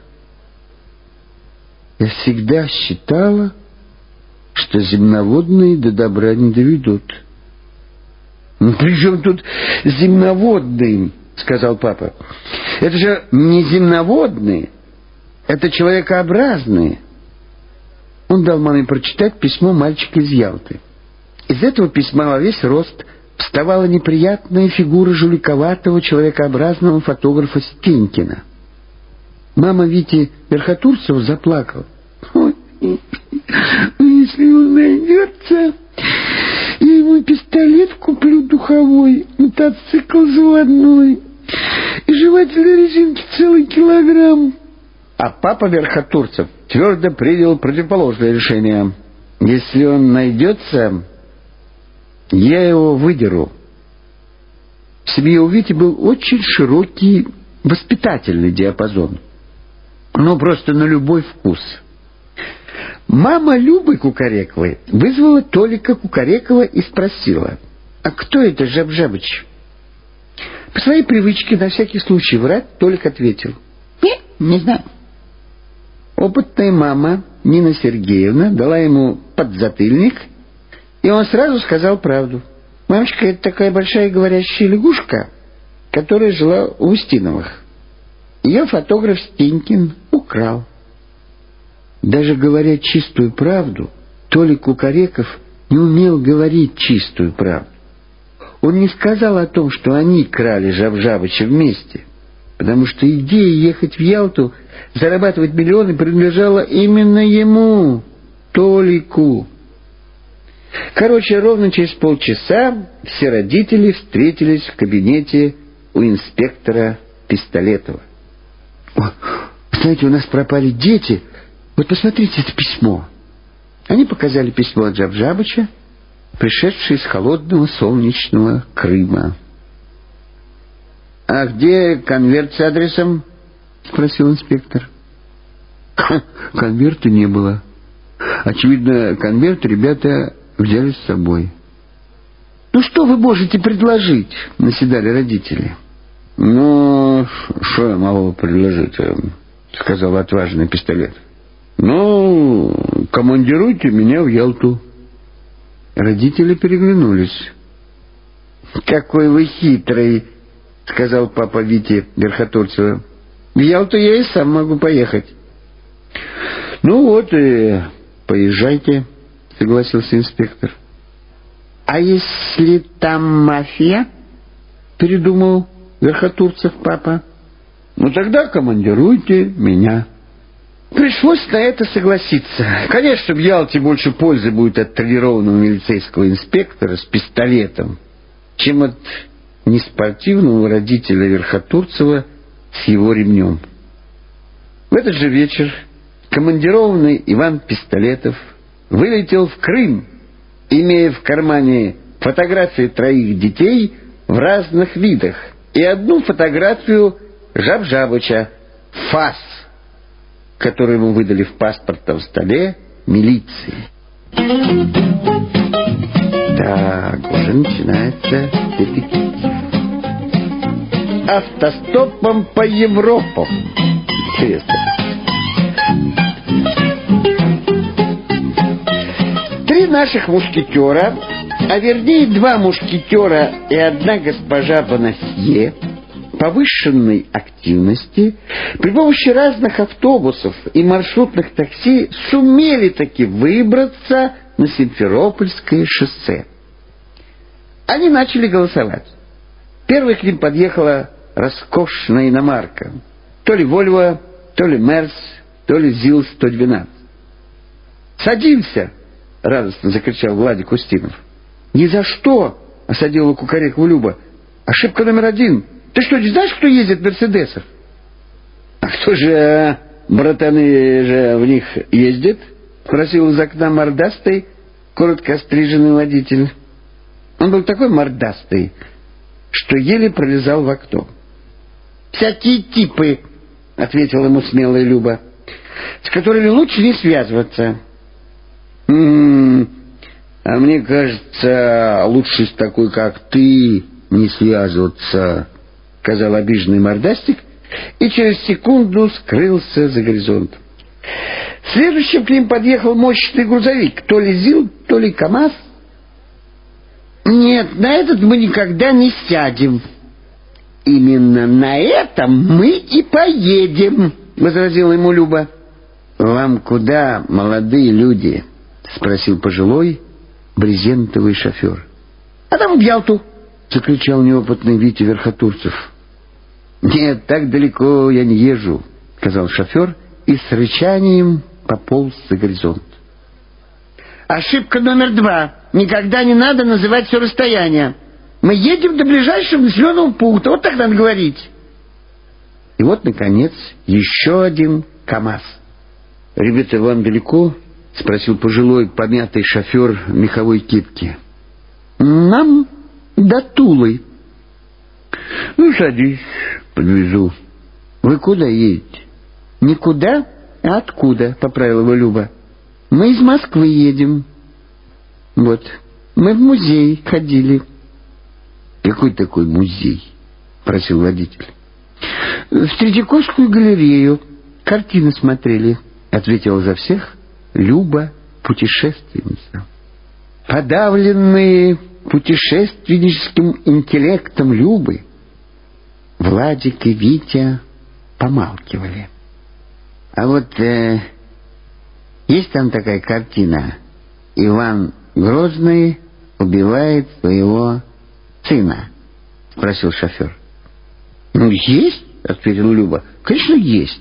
«Я всегда считала, что земноводные до добра не доведут». «При чем тут земноводные?» — сказал папа. «Это же не земноводные, это человекообразные». Он дал маме прочитать письмо мальчика из Ялты. Из этого письма во весь рост вставала неприятная фигура жуликоватого человекообразного фотографа Стенькина. Мама Вити Верхотурцева заплакала. «Ой, если он найдется, я ему пистолет куплю духовой, мотоцикл заводной и жевательной резинки целый килограмм». А папа Верхотурцев твердо принял противоположное решение. «Если он найдется, я его выдеру». В семье у Вити был очень широкий воспитательный диапазон. Просто на любой вкус. Мама Любы Кукарековой вызвала Толика Кукарекова и спросила: «А кто это Жаб-Жабыч?» По своей привычке на всякий случай врать Толик ответил: «Не знаю». Опытная мама Нина Сергеевна дала ему подзатыльник, и он сразу сказал правду. «Мамочка, это такая большая говорящая лягушка, которая жила у Устиновых. Ее фотограф Стенькин украл». Даже говоря чистую правду, Толик Кукареков не умел говорить чистую правду. Он не сказал о том, что они крали Жаб-Жабыча вместе, потому что идея ехать в Ялту, зарабатывать миллионы принадлежала именно ему, Толику. Ровно через полчаса все родители встретились в кабинете у инспектора Пистолетова. «Знаете, у нас пропали дети. Вот посмотрите это письмо». Они показали письмо от Жаб-Жабыча, пришедшее из холодного солнечного Крыма. «А где конверт с адресом?» — спросил инспектор. Конверта не было. Очевидно, конверт ребята взяли с собой. «Что вы можете предложить?» — наседали родители. «Что я могу предложить?» — сказал отважный Пистолет. Ну, командируйте меня в Ялту. Родители переглянулись. «Какой вы хитрый», — сказал папа Вите Верхотурцева. «В Ялту я и сам могу поехать». «Ну вот и поезжайте», — согласился инспектор. «А если там мафия?» — передумал Верхотурцев папа. «Ну тогда командируйте меня». Пришлось на это согласиться. Конечно, в Ялте больше пользы будет от тренированного милицейского инспектора с пистолетом, чем от неспортивного родителя Верхотурцева с его ремнем. В этот же вечер командированный Иван Пистолетов вылетел в Крым, имея в кармане фотографии 3 детей в разных видах и одну фотографию Жаб-Жабыча, ФАС, которую ему выдали в паспортном столе милиции. Так, уже начинается детектив. Автостопом по Европам. Интересно. 3 наших мушкетера, а вернее 2 мушкетера и 1 госпожа Бонасье повышенной активности при помощи разных автобусов и маршрутных такси сумели таки выбраться на Симферопольское шоссе. Они начали голосовать. Первой к ним подъехала роскошная иномарка. То ли «Вольво», то ли «Мерс», то ли ЗИЛ-112. «Садимся!» — радостно закричал Владик Устинов. «Ни за что!» — осадила Кукарекову Люба. «Ошибка номер 1. Ты что, не знаешь, кто ездит в «Мерседесах»?» «А кто же, братаны же, в них ездит?» — спросил из окна мордастый, коротко остриженный водитель. Он был такой мордастый, что еле пролезал в окно. «Всякие типы», — ответила ему смелая Люба, — «с которыми лучше не связываться». А мне кажется, лучше с такой, как ты, не связываться», — сказал обиженный мордастик и через секунду скрылся за горизонтом. Следующим к ним подъехал мощный грузовик, то ли ЗИЛ, то ли КамАЗ. «Нет, на этот мы никогда не сядем». «Именно на этом мы и поедем», — возразила ему Люба. «Вам куда, молодые люди?» — спросил пожилой брезентовый шофер. «А там в Ялту», — закричал неопытный Витя Верхотурцев. «Нет, так далеко я не езжу», — сказал шофер и с рычанием пополз за горизонт. «Ошибка номер 2. Никогда не надо называть все расстояние. Мы едем до ближайшего населенного пункта. Вот так надо говорить». И вот, наконец, еще один КамАЗ. «Ребята, вам далеко?» — спросил пожилой помятый шофер меховой кепки. «Нам до Тулы». «Ну, садись, подвезу». «Вы куда едете?» «Никуда, а откуда?» — поправила его Люба. «Мы из Москвы едем». «Вот, мы в музей ходили». «Какой такой музей?» — просил водитель. «В Третьяковскую галерею. Картины смотрели», — ответила за всех Люба-путешественница. Подавленные путешественническим интеллектом Любы, Владик и Витя помалкивали. «А вот есть там такая картина: Иван Грозный убивает своего сына?» — спросил шофер. «Ну, есть», — ответила Люба. «Конечно, есть».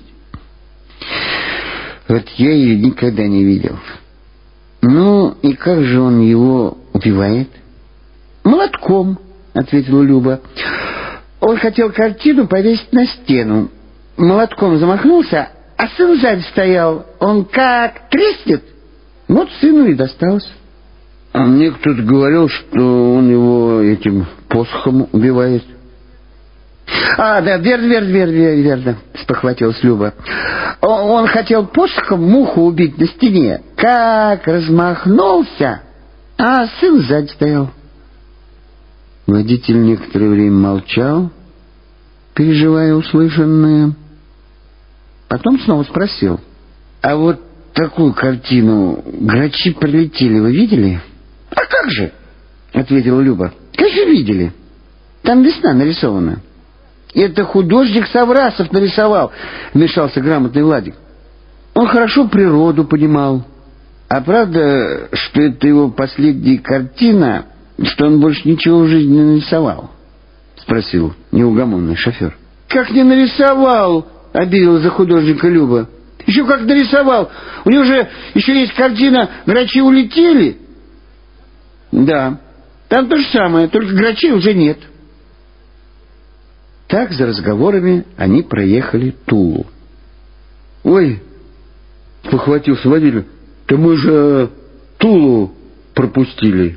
«Вот я ее никогда не видел». «Ну, и как же он его убивает?» «Молотком», — ответила Люба. «Он хотел картину повесить на стену. Молотком замахнулся, а сын сзади стоял. Он как треснет, вот сыну и досталось». «А мне кто-то говорил, что он его этим посохом убивает». «А, да, верно», — спохватилась Люба. «Он хотел посохом муху убить на стене. Как размахнулся, а сын сзади стоял». Водитель некоторое время молчал, переживая услышанное. Потом снова спросил: «А вот такую картину «Грачи прилетели» вы видели? А как же, ответила Люба. Конечно, видели. Там весна нарисована. Это художник Саврасов нарисовал, вмешался грамотный Владик. Он хорошо природу понимал. А правда, что это его последняя картина, что он больше ничего в жизни не нарисовал? Спросил неугомонный шофер. Как не нарисовал? Обиделась за художника Люба. Еще как нарисовал. У него же еще есть картина «Грачи улетели». Да, там то же самое, только грачей уже нет. Так за разговорами они проехали Тулу. Ой, похватился водитель, да мы же Тулу пропустили.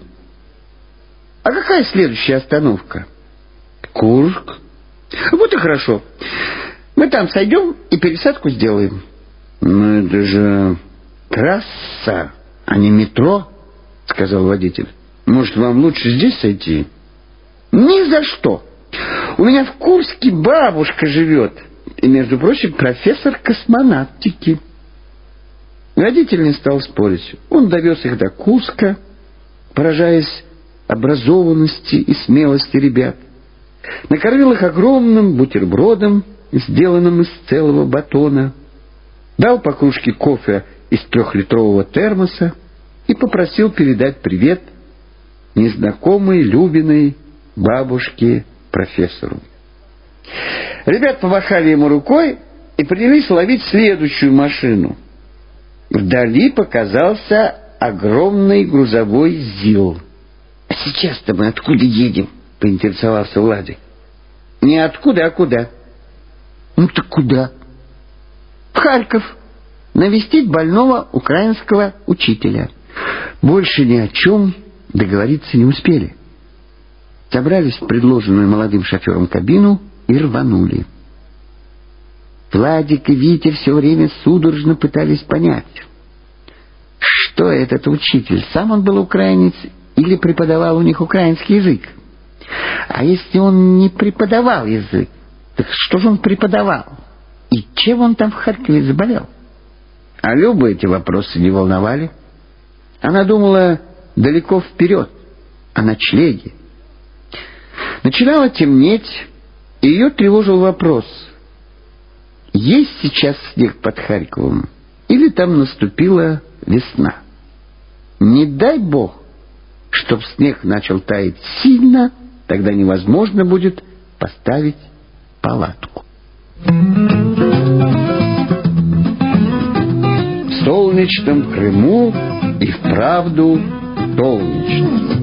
А какая следующая остановка? Курск. Вот и хорошо. Мы там сойдем и пересадку сделаем. Но это же трасса, а не метро, сказал водитель. Может, вам лучше здесь сойти? Ни за что. У меня в Курске бабушка живет. И, между прочим, профессор космонавтики. Водитель не стал спорить. Он довез их до Курска, поражаясь образованности и смелости ребят. Накормил их огромным бутербродом, сделанным из целого батона. Дал по кружке кофе из 3-литрового термоса и попросил передать привет незнакомой Любиной бабушке профессору. Ребят помахали ему рукой и принялись ловить следующую машину. Вдали показался огромный грузовой ЗИЛ. «А сейчас-то мы откуда едем?» — поинтересовался Владик. «Не откуда, а куда?» «Ну так куда?» «В Харьков. Навестить больного украинского учителя». Больше ни о чем договориться не успели. Собрались в предложенную молодым шофером кабину и рванули. Владик и Витя все время судорожно пытались понять, что этот учитель, сам он был украинец или преподавал у них украинский язык. А если он не преподавал язык, так что же он преподавал? И чем он там в Харькове заболел? А Любу эти вопросы не волновали. Она думала далеко вперед, о ночлеге. Начинало темнеть, и ее тревожил вопрос: есть сейчас снег под Харьковом, или там наступила весна? Не дай бог, чтоб снег начал таять сильно, тогда невозможно будет поставить палатку. В солнечном Крыму и вправду солнечно.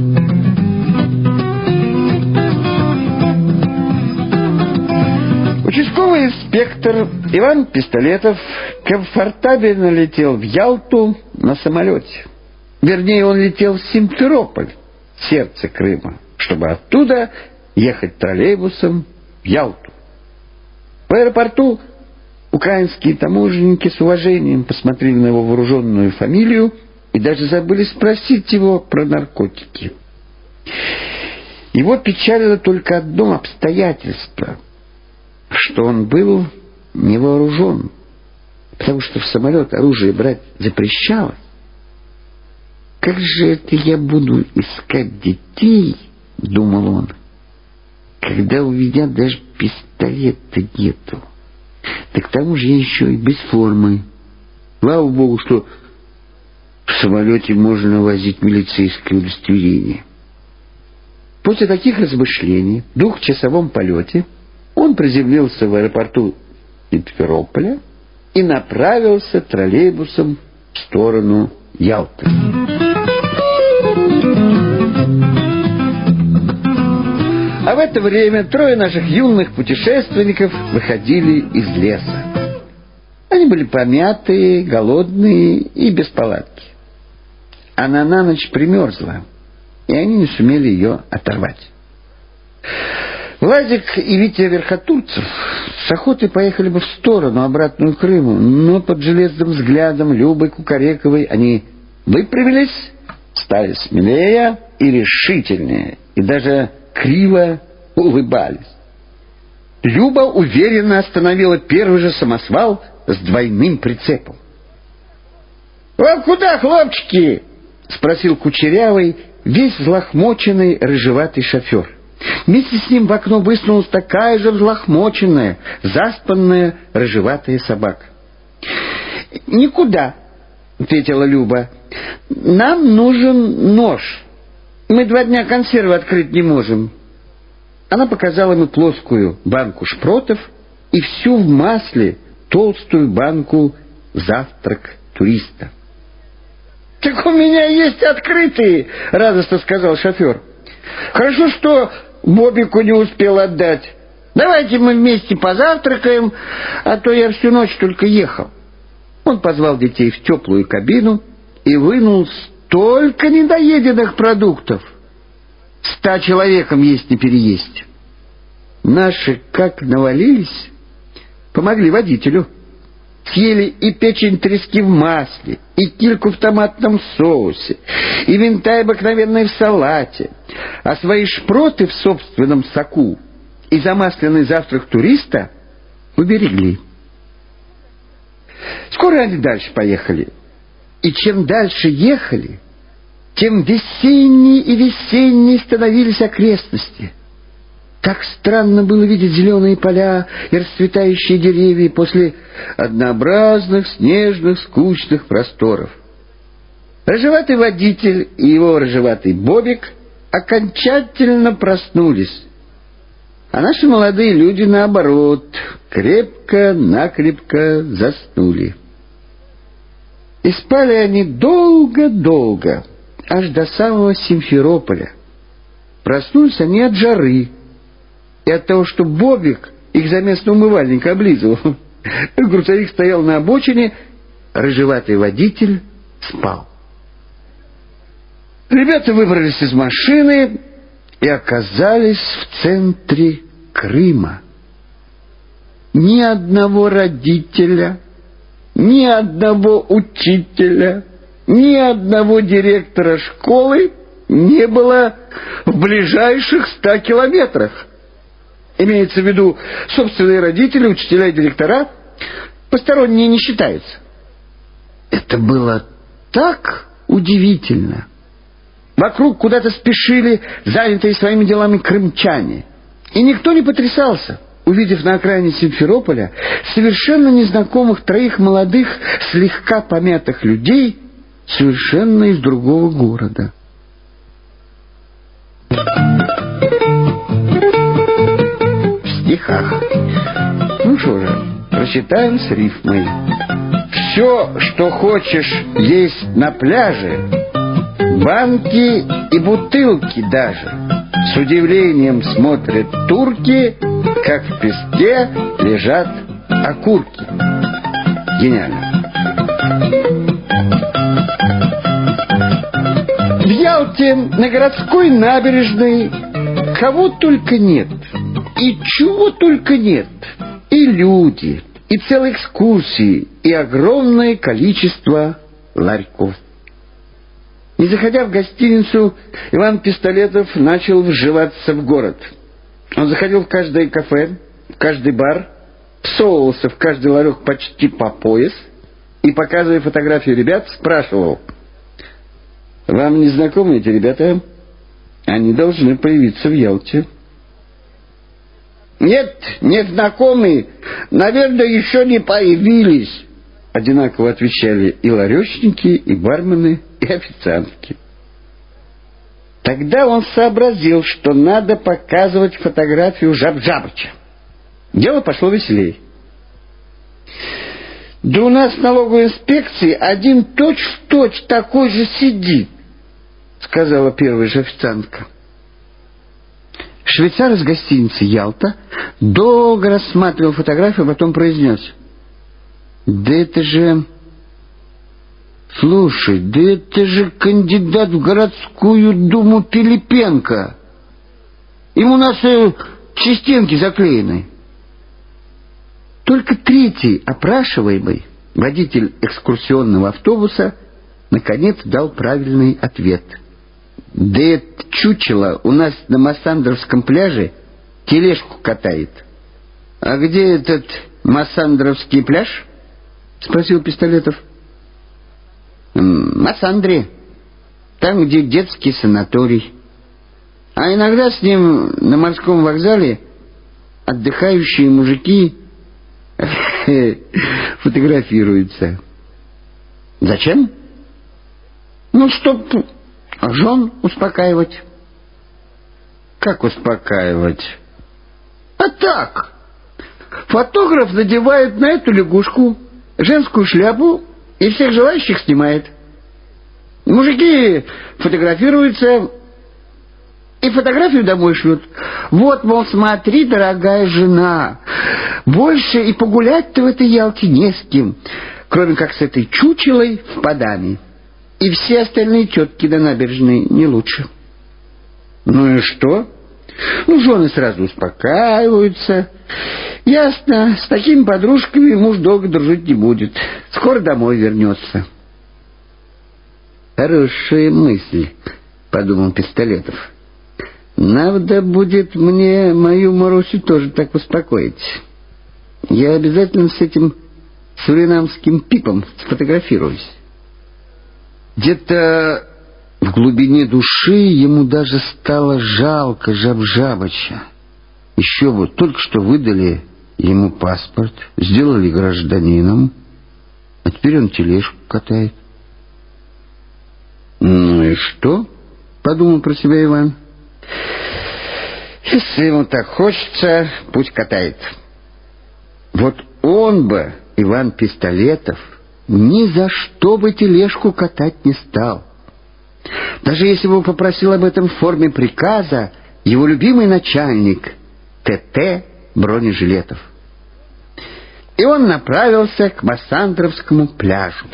Участковый инспектор Иван Пистолетов комфортабельно летел в Ялту на самолете. Вернее, он летел в Симферополь, сердце Крыма, чтобы оттуда ехать троллейбусом в Ялту. В аэропорту украинские таможенники с уважением посмотрели на его вооруженную фамилию и даже забыли спросить его про наркотики. Его печалило только одно обстоятельство, что он был не вооружен, потому что в самолет оружие брать запрещалось. «Как же это я буду искать детей, — думал он, — когда у меня даже пистолета нету? Так к тому же я еще и без формы. Слава богу, что в самолете можно возить милицейское удостоверение». После таких размышлений в 2-часовом полете он приземлился в аэропорту Симферополя и направился троллейбусом в сторону Ялты. А в это время 3 наших юных путешественников выходили из леса. Они были помятые, голодные и без палатки. Она на ночь примерзла, и они не сумели ее оторвать. Владик и Витя Верхотурцев с охотой поехали бы в сторону, обратную Крыму, но под железным взглядом Любы Кукарековой они выпрямились, стали смелее и решительнее, и даже криво улыбались. Люба уверенно остановила первый же самосвал с двойным прицепом. «Вам куда, хлопчики?» — спросил кучерявый, весь взлохмоченный, рыжеватый шофер. Вместе с ним в окно высунулась такая же взлохмоченная, заспанная, рыжеватая собака. «Никуда», — ответила Люба. «Нам нужен нож. Мы 2 дня консервы открыть не можем». Она показала ему плоскую банку шпротов и всю в масле толстую банку «Завтрак туриста». «Так у меня есть открытые», — радостно сказал шофер. «Хорошо, что Бобику не успел отдать. Давайте мы вместе позавтракаем, а то я всю ночь только ехал». Он позвал детей в теплую кабину и вынул столько недоеденных продуктов. 100 человекам есть не переесть. Наши как навалились, помогли водителю. Съели и печень трески в масле, и кильку в томатном соусе, и минтай обыкновенной в салате, а свои шпроты в собственном соку и замасленный завтрак туриста уберегли. Скоро они дальше поехали. И чем дальше ехали, тем весеннее и весеннее становились окрестности. Так странно было видеть зеленые поля и расцветающие деревья после однообразных, снежных, скучных просторов. Рыжеватый водитель и его рыжеватый Бобик окончательно проснулись, а наши молодые люди, наоборот, крепко-накрепко заснули. И спали они долго-долго, аж до самого Симферополя. Проснулись они от жары и от того, что Бобик их за место умывальника облизывал. Грузовик стоял на обочине, рыжеватый водитель спал. Ребята выбрались из машины и оказались в центре Крыма. Ни одного родителя, ни одного учителя, ни одного директора школы не было в ближайших 100 километрах. Имеется в виду собственные родители, учителя и директора, посторонние не считаются. Это было так удивительно. Вокруг куда-то спешили занятые своими делами крымчане. И никто не потрясался, увидев на окраине Симферополя совершенно незнакомых 3 молодых, слегка помятых людей, совершенно из другого города. В стихах. Ну что же, прочитаем с рифмой. Все, что хочешь есть на пляже, банки и бутылки даже, с удивлением смотрят турки, как в песке лежат окурки. Гениально. В Ялте на городской набережной кого только нет, и чего только нет. И люди, и целые экскурсии, и огромное количество ларьков. Не заходя в гостиницу, Иван Пистолетов начал вживаться в город. Он заходил в каждое кафе, в каждый бар, всовывался в каждый ларек почти по пояс и, показывая фотографии ребят, спрашивал: «Вам не знакомы эти ребята? Они должны появиться в Ялте». «Нет, не знакомые. Наверное, еще не появились», — одинаково отвечали и ларечники, и бармены, и официантки. Тогда он сообразил, что надо показывать фотографию Жаб-Жабыча. Дело пошло веселей. «Да у нас в налоговой инспекции один точь-в-точь такой же сидит», — сказала первая же официантка. Швейцар из гостиницы «Ялта» долго рассматривал фотографию, а потом произнес: «Да это же... Слушай, да это же кандидат в городскую думу Пилипенко. Ему у нас частинки заклеены». Только третий опрашиваемый, водитель экскурсионного автобуса, наконец дал правильный ответ. «Да это чучело у нас на Массандровском пляже тележку катает». «А где этот Массандровский пляж?» — спросил Пистолетов. Массандре, там, где детский санаторий. А иногда с ним на морском вокзале отдыхающие мужики фотографируются. Зачем? Ну, чтоб жен успокаивать. Как успокаивать? А так. Фотограф надевает на эту лягушку женскую шляпу и всех желающих снимает. Мужики фотографируются и фотографию домой шлют. Вот, мол, смотри, дорогая жена, больше и погулять-то в этой Ялте не с кем, кроме как с этой чучелой в Падаме. И все остальные тетки на набережной не лучше. Ну и что? Ну, жены сразу успокаиваются. Ясно, с такими подружками муж долго дружить не будет. Скоро домой вернется. Хорошая мысль, подумал Пистолетов. Надо будет мне мою Марусю тоже так успокоить. Я обязательно с этим суринамским пипом сфотографируюсь. Где-то в глубине души ему даже стало жалко Жабжабыча. Еще вот только что выдали ему паспорт, сделали гражданином, а теперь он тележку катает. Ну и что? Подумал про себя Иван. Если ему так хочется, пусть катает. Вот он бы, Иван Пистолетов, ни за что бы тележку катать не стал. Даже если бы попросил об этом в форме приказа его любимый начальник ТТ Бронежилетов. И он направился к Массандровскому пляжу.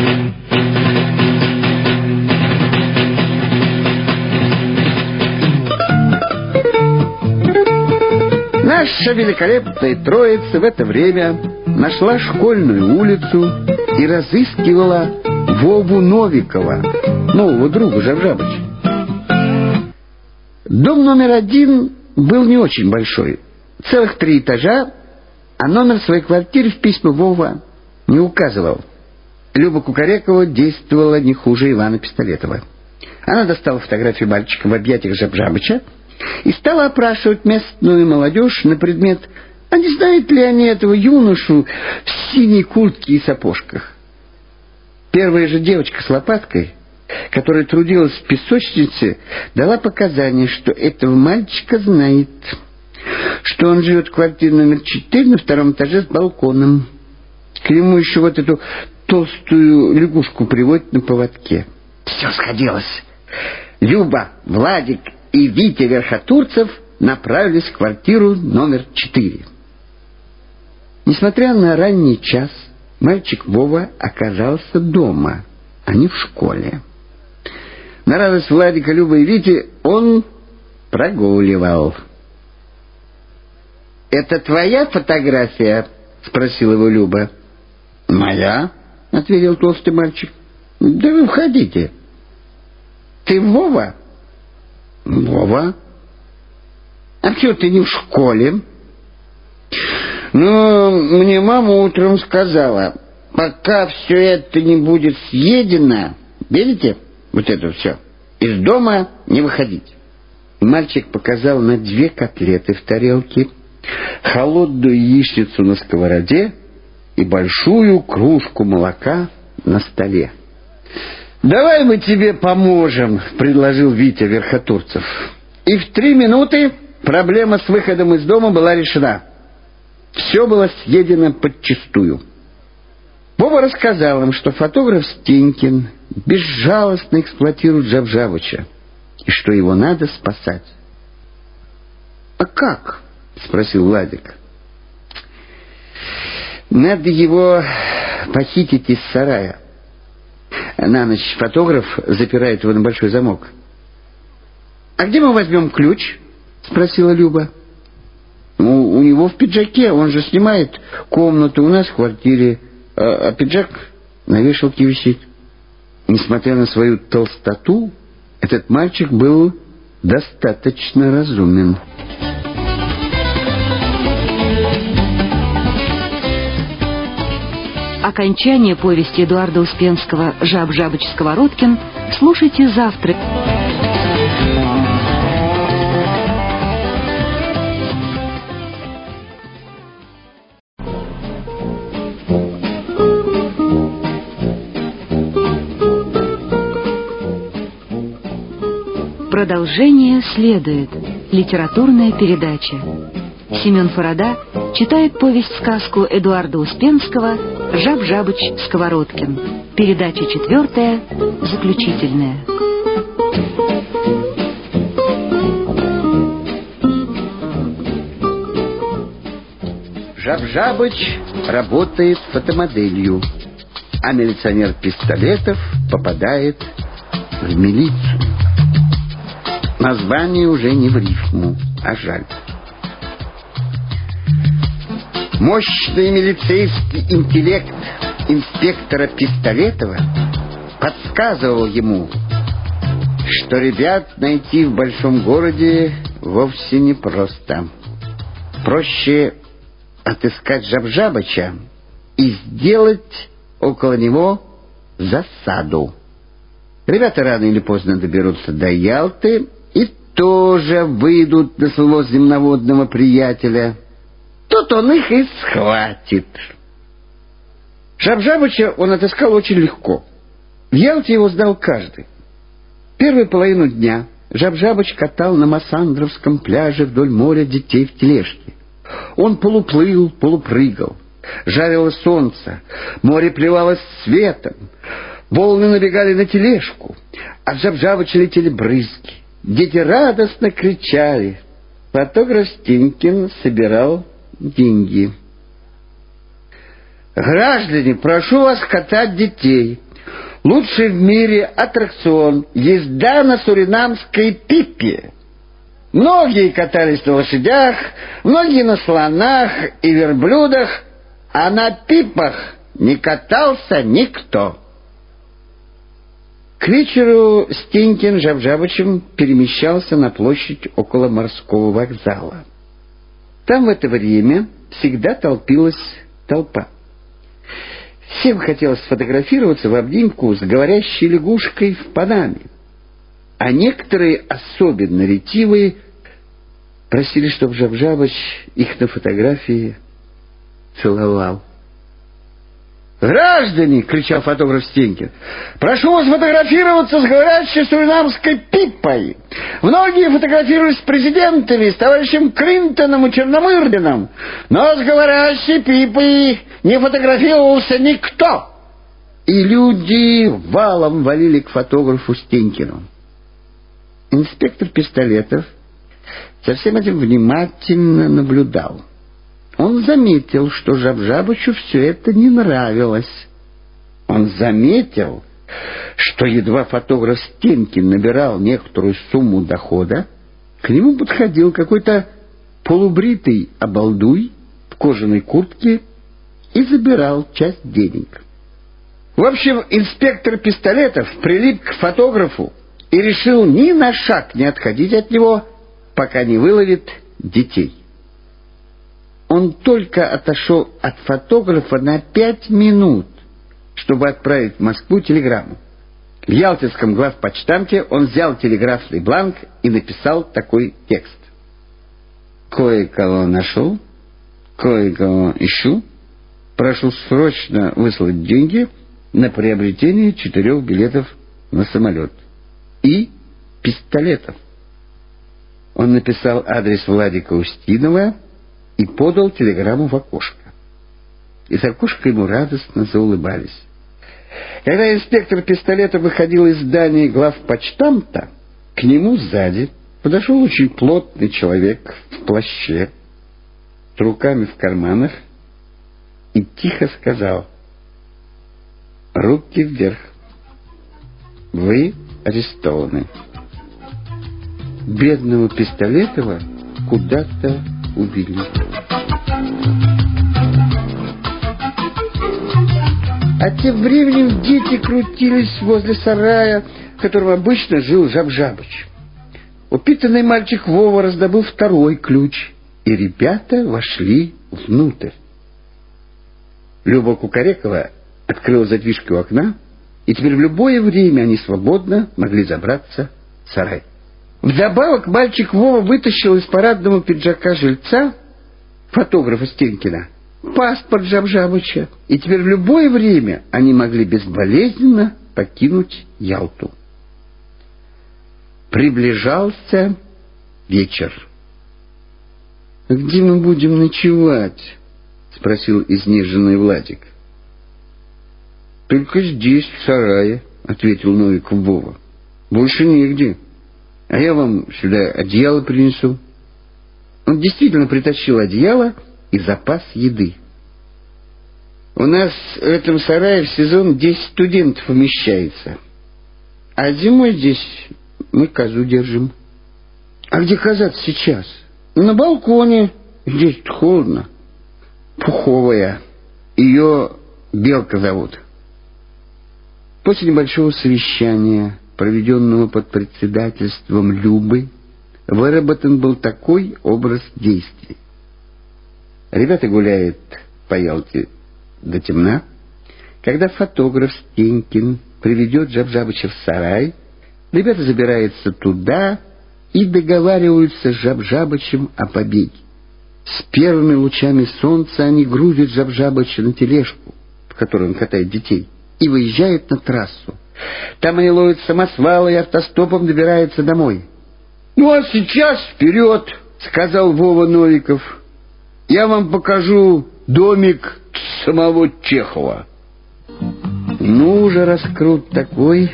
Наша великолепная троица в это время нашла школьную улицу и разыскивала Вову Новикова, нового друга Жабжабыча. Дом номер 1 был не очень большой, целых 3 этажа, а номер своей квартиры в письма Вова не указывал. Люба Кукарекова действовала не хуже Ивана Пистолетова. Она достала фотографию мальчика в объятиях Жабжабыча и стала опрашивать местную молодежь на предмет, а не знают ли они этого юношу в синей куртке и сапожках. Первая же девочка с лопаткой, которая трудилась в песочнице, дала показания, что этого мальчика знает, что он живет в квартире номер 4 на 2-м этаже с балконом. К нему еще вот эту толстую лягушку приводят на поводке. Все сходилось. Люба, Владик и Витя Верхотурцев направились в квартиру номер 4. Несмотря на ранний час, мальчик Вова оказался дома, а не в школе. На радость Владика, Любы и Вити он прогуливал. «Это твоя фотография?» — спросил его Люба. «Моя?» — ответил толстый мальчик. «Да вы входите». «Ты Вова?» «Вова». «А что ты не в школе?» «Ну, мне мама утром сказала, пока все это не будет съедено, видите, вот это все, из дома не выходить». Мальчик показал на 2 котлеты в тарелке, холодную яичницу на сковороде и большую кружку молока на столе. «Давай мы тебе поможем», — предложил Витя Верхотурцев. И в 3 минуты проблема с выходом из дома была решена. Все было съедено подчистую. Вова рассказал им, что фотограф Стенькин безжалостно эксплуатирует Жабжабыча и что его надо спасать. «А как?» — спросил Владик. «Надо его похитить из сарая. На ночь фотограф запирает его на большой замок». «А где мы возьмем ключ?» — спросила Люба. «Ну, у него в пиджаке, он же снимает комнату у нас в квартире, а пиджак на вешалке висит». Несмотря на свою толстоту, этот мальчик был достаточно разумен. Окончание повести Эдуарда Успенского «Жаб-Жабыч, Сковородкин» слушайте завтра. Продолжение следует. Литературная передача. Семен Фарада читает повесть-сказку Эдуарда Успенского «Жаб-Жабыч, Сковородкин». Передача 4, заключительная. Жаб-Жабыч работает фотомоделью, а милиционер Пистолетов попадает в милицию. Название уже не в рифму, а жаль. Мощный милицейский интеллект инспектора Пистолетова подсказывал ему, что ребят найти в большом городе вовсе не просто. Проще отыскать Жаб-Жабыча и сделать около него засаду. Ребята рано или поздно доберутся до Ялты и тоже выйдут на своего земноводного приятеля. Тут он их и схватит. Жаб-Жабыча он отыскал очень легко. В Ялте его знал каждый. Первую половину дня Жаб-Жабыч катал на Массандровском пляже вдоль моря детей в тележке. Он полуплыл, полупрыгал. Жарило солнце, море плевалось светом, волны набегали на тележку, от Жаб-Жабыча летели брызги. Дети радостно кричали. Фотограф Стенькин собирал деньги. «Граждане, прошу вас катать детей. Лучший в мире аттракцион — езда на суринамской пипе. Многие катались на лошадях, многие на слонах и верблюдах, а на пипах не катался никто». К вечеру Стенькин Жаб-Жабычем перемещался на площадь около морского вокзала. Там в это время всегда толпилась толпа. Всем хотелось сфотографироваться в обнимку с говорящей лягушкой в Панаме. А некоторые, особенно ретивые, просили, чтобы Жаб-Жабыч их на фотографии целовал. «Граждане!» — кричал фотограф Стенькин. «Прошу вас фотографироваться с говорящей суринамской пипой. Многие фотографировались с президентами, с товарищем Клинтоном и Черномырдиным, но с говорящей пипой не фотографировался никто». И люди валом валили к фотографу Стенькину. Инспектор Пистолетов за всем этим внимательно наблюдал. Он заметил, что Жаб-Жабычу все это не нравилось. Он заметил, что едва фотограф Стенькин набирал некоторую сумму дохода, к нему подходил какой-то полубритый обалдуй в кожаной куртке и забирал часть денег. В общем, инспектор Пистолетов прилип к фотографу и решил ни на шаг не отходить от него, пока не выловит детей. Он только отошел от фотографа на 5 минут, чтобы отправить в Москву телеграмму. В ялтинском главпочтамте он взял телеграфный бланк и написал такой текст: «Кое-кого нашел, кое-кого ищу. Прошу срочно выслать деньги на приобретение 4 билетов на самолет. И Пистолетов». Он написал адрес Владика Устинова и подал телеграмму в окошко. Из окошка ему радостно заулыбались. Когда инспектор Пистолетов выходил из здания главпочтамта, к нему сзади подошел очень плотный человек в плаще, с руками в карманах, и тихо сказал: «Руки вверх. Вы арестованы». Бедного Пистолетова куда-то увели. А тем временем дети крутились возле сарая, в котором обычно жил Жаб-Жабыч. Упитанный мальчик Вова раздобыл второй ключ, и ребята вошли внутрь. Люба Кукарекова открыла задвижки у окна, и теперь в любое время они свободно могли забраться в сарай. Вдобавок мальчик Вова вытащил из парадного пиджака жильца, фотографа Стенькина, паспорт Жабжабыча, и теперь в любое время они могли безболезненно покинуть Ялту. Приближался вечер. «Где мы будем ночевать?» — спросил изнеженный Владик. «Только здесь, в сарае», — ответил Новиков Вова. «Больше нигде. А я вам сюда одеяло принесу». Он действительно притащил одеяло и запас еды. «У нас в этом сарае в сезон 10 студентов умещается. А зимой здесь мы козу держим». «А где коза сейчас?» «На балконе. Здесь холодно. Пуховая. Ее Белка зовут». После небольшого совещания, проведенного под председательством Любы, выработан был такой образ действий. Ребята гуляют по Ялте до темна. Когда фотограф Стенькин приведет Жабжабыча в сарай, ребята забираются туда и договариваются с Жабжабычем о побеге. С первыми лучами солнца они грузят Жабжабыча на тележку, в которой он катает детей, и выезжают на трассу. Там они ловят самосвалы и автостопом добираются домой. «Ну а сейчас вперед!» — сказал Вова Новиков. «Я вам покажу домик самого Чехова». Ну, уже раскрут такой.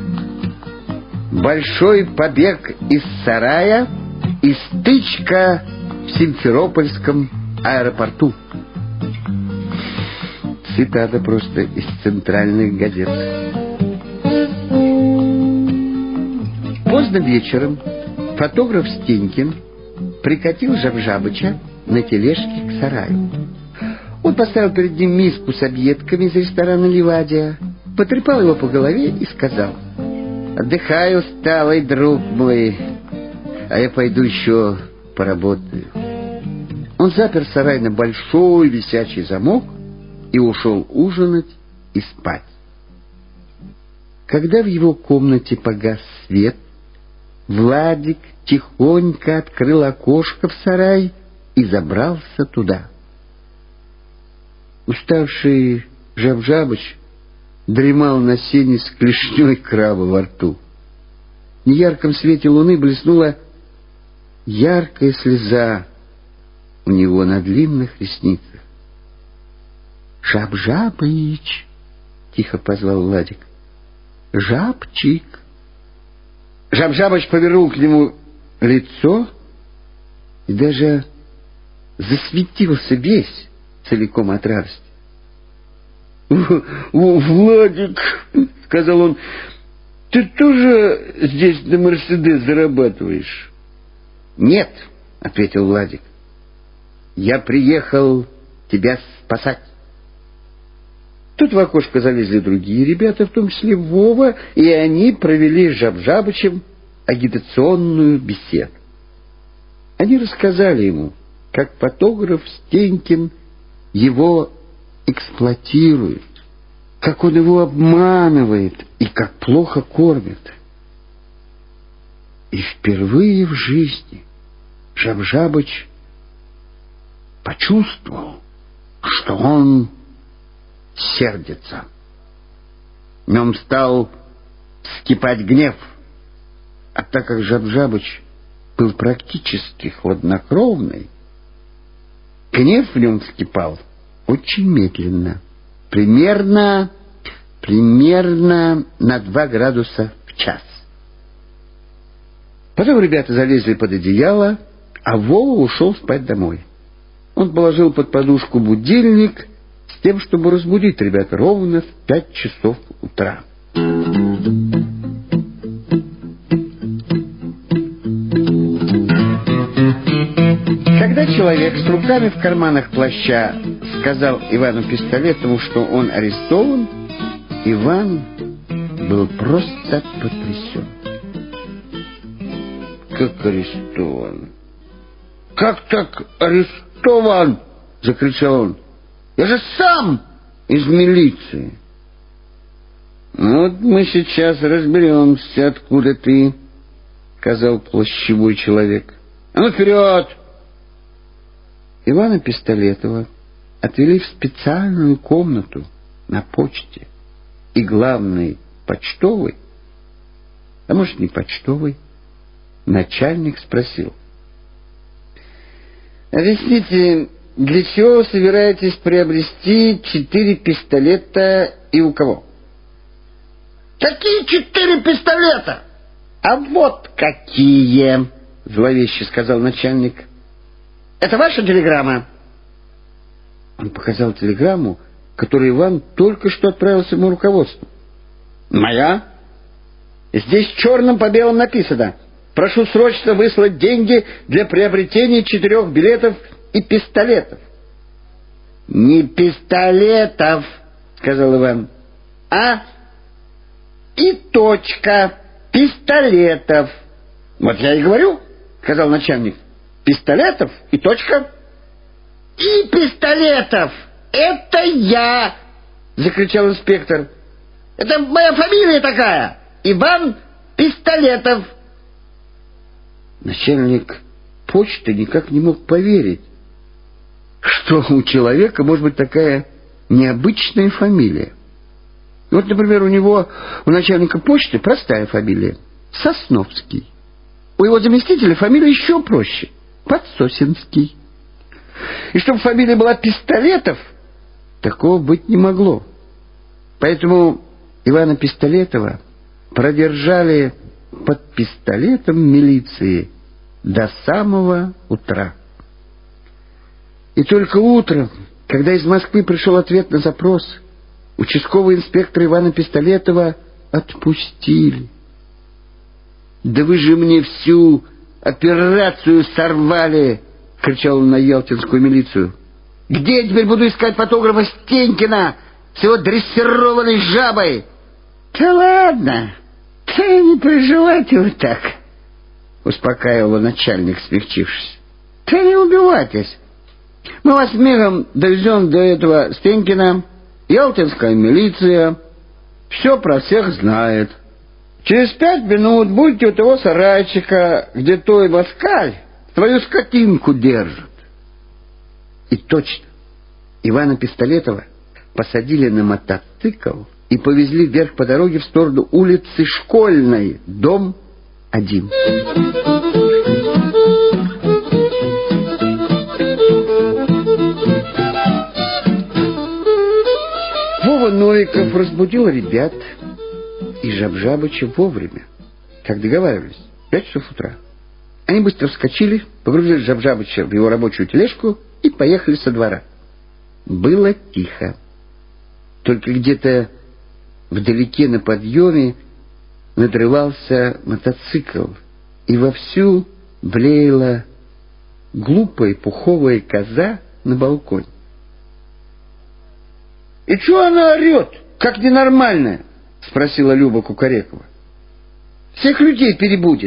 Большой побег из сарая и стычка в Симферопольском аэропорту. Цитата просто из центральных газет. Поздно вечером фотограф Стенькин прикатил Жабжабыча на тележке к сараю. Он поставил перед ним миску с объедками из ресторана «Ливадия», потрепал его по голове и сказал: «Отдыхай, усталый друг мой, а я пойду еще поработаю». Он запер сарай на большой висячий замок и ушел ужинать и спать. Когда в его комнате погас свет, Владик тихонько открыл окошко в сарай и забрался туда. Уставший Жабжабыч дремал на сене с клешней краба во рту. В неярком свете луны блеснула яркая слеза у него на длинных ресницах. «Жабжабыч!» — тихо позвал Владик. «Жабчик!» Жабжабыч повернул к нему лицо и даже засветился весь, целиком от радости. «Владик!» — сказал он. «Ты тоже здесь на Мерседес зарабатываешь?» «Нет!» — ответил Владик. «Я приехал тебя спасать». Тут в окошко залезли другие ребята, в том числе Вова, и они провели с Жабжабычем агитационную беседу. Они рассказали ему, как фотограф Стенькин его эксплуатирует, как он его обманывает и как плохо кормит. И впервые в жизни Жабжабыч почувствовал, что он сердится. В нем стал вскипать гнев, а так как Жабжабыч был практически хладнокровный, гнев в нем вскипал очень медленно, примерно на 2 градуса в час. Потом ребята залезли под одеяло, а Вова ушел спать домой. Он положил под подушку будильник с тем, чтобы разбудить ребят ровно в 5 часов утра. Когда человек с руками в карманах плаща сказал Ивану Пистолетову, что он арестован, Иван был просто потрясен. «Как арестован? Как так арестован?» — закричал он. «Я же сам из милиции». Вот мы сейчас разберемся, откуда ты, — сказал плащевой человек. А ну, вперед! Ивана Пистолетова отвели в специальную комнату на почте, и главный почтовый, а может, не почтовый, начальник спросил: «Объясните, для чего вы собираетесь приобрести 4 пистолета и у кого?» «Какие 4 пистолета?» «А вот какие!» — зловеще сказал начальник. «Это ваша телеграмма?» Он показал телеграмму, которую Иван только что отправил своему руководству. «Моя? Здесь черным по белому написано: прошу срочно выслать деньги для приобретения 4 билетов и пистолетов». «Не пистолетов, — сказал Иван, — а и точка пистолетов». «Вот я и говорю, — сказал начальник, — пистолетов и точка». «И пистолетов! Это я!» — закричал инспектор. «Это моя фамилия такая! Иван Пистолетов!» Начальник почты никак не мог поверить, что у человека может быть такая необычная фамилия. Вот, например, у начальника почты простая фамилия — Сосновский. У его заместителя фамилия еще проще — Подсосинский. И чтобы фамилия была Пистолетов, такого быть не могло. Поэтому Ивана Пистолетова продержали под пистолетом милиции до самого утра. И только утром, когда из Москвы пришел ответ на запрос, участкового инспектора Ивана Пистолетова отпустили. «Да вы же мне всю операцию сорвали!» — кричал он на ялтинскую милицию. «Где я теперь буду искать фотографа Стенькина с его дрессированной жабой?» «Да ладно, да не переживайте вы так», — успокаивал начальник, смягчившись. «Да не убивайтесь. Мы вас мигом довезем до этого Стенькина. Ялтинская милиция все про всех знает. Через 5 минут будете у того сарайчика, где той москаль твою скотинку держит». И точно, Ивана Пистолетова посадили на мотоцикл и повезли вверх по дороге в сторону улицы Школьной, дом 1. Вова Новиков разбудил ребят и Жабжабыча вовремя, как договаривались, в 5 часов утра. Они быстро вскочили, погрузили Жабжабыча в его рабочую тележку и поехали со двора. Было тихо. Только где-то вдалеке на подъеме надрывался мотоцикл, и вовсю блеяла глупая пуховая коза на балконе. «И чего она орет, как ненормальная?» — спросила Люба Кукарекова. «Всех людей перебудет».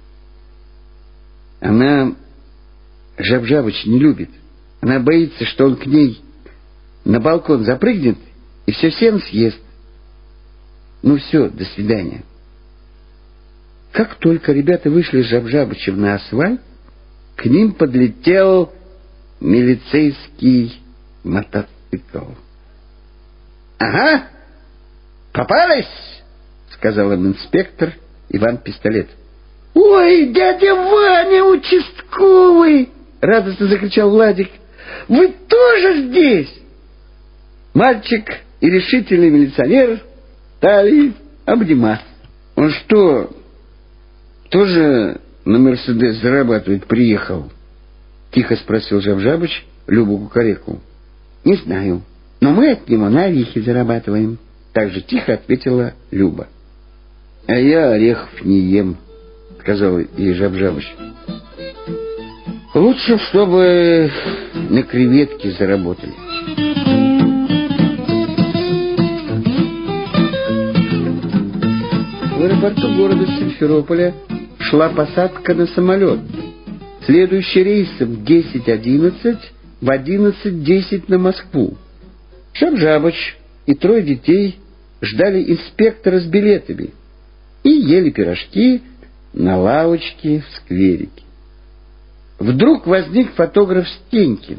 Она Жабжабыч не любит. Она боится, что он к ней на балкон запрыгнет и все всем съест. Ну все, до свидания. Как только ребята вышли с Жабжабычем на асфальт, к ним подлетел милицейский мотоцикл. «Ага, попались!» — сказал им инспектор Иван Пистолет. «Ой, дядя Ваня участковый!» — радостно закричал Владик. «Вы тоже здесь?» Мальчик и решительный милиционер стали обниматься. «Он что, тоже на «Мерседес» зарабатывать приехал?» — тихо спросил Жабжабыч Любу Кукареку. «Не знаю, но мы от него на орехи зарабатываем», — так же тихо ответила Люба. «А я орехов не ем», — сказал ей Жабжабыч. «Лучше, чтобы на креветки заработали». В аэропорту города Симферополя шла посадка на самолет, следующий рейсом в 10:11 в 11:10 на Москву. Жабжабыч и 3 детей ждали инспектора с билетами и ели пирожки на лавочке в скверике. Вдруг возник фотограф Стенькин.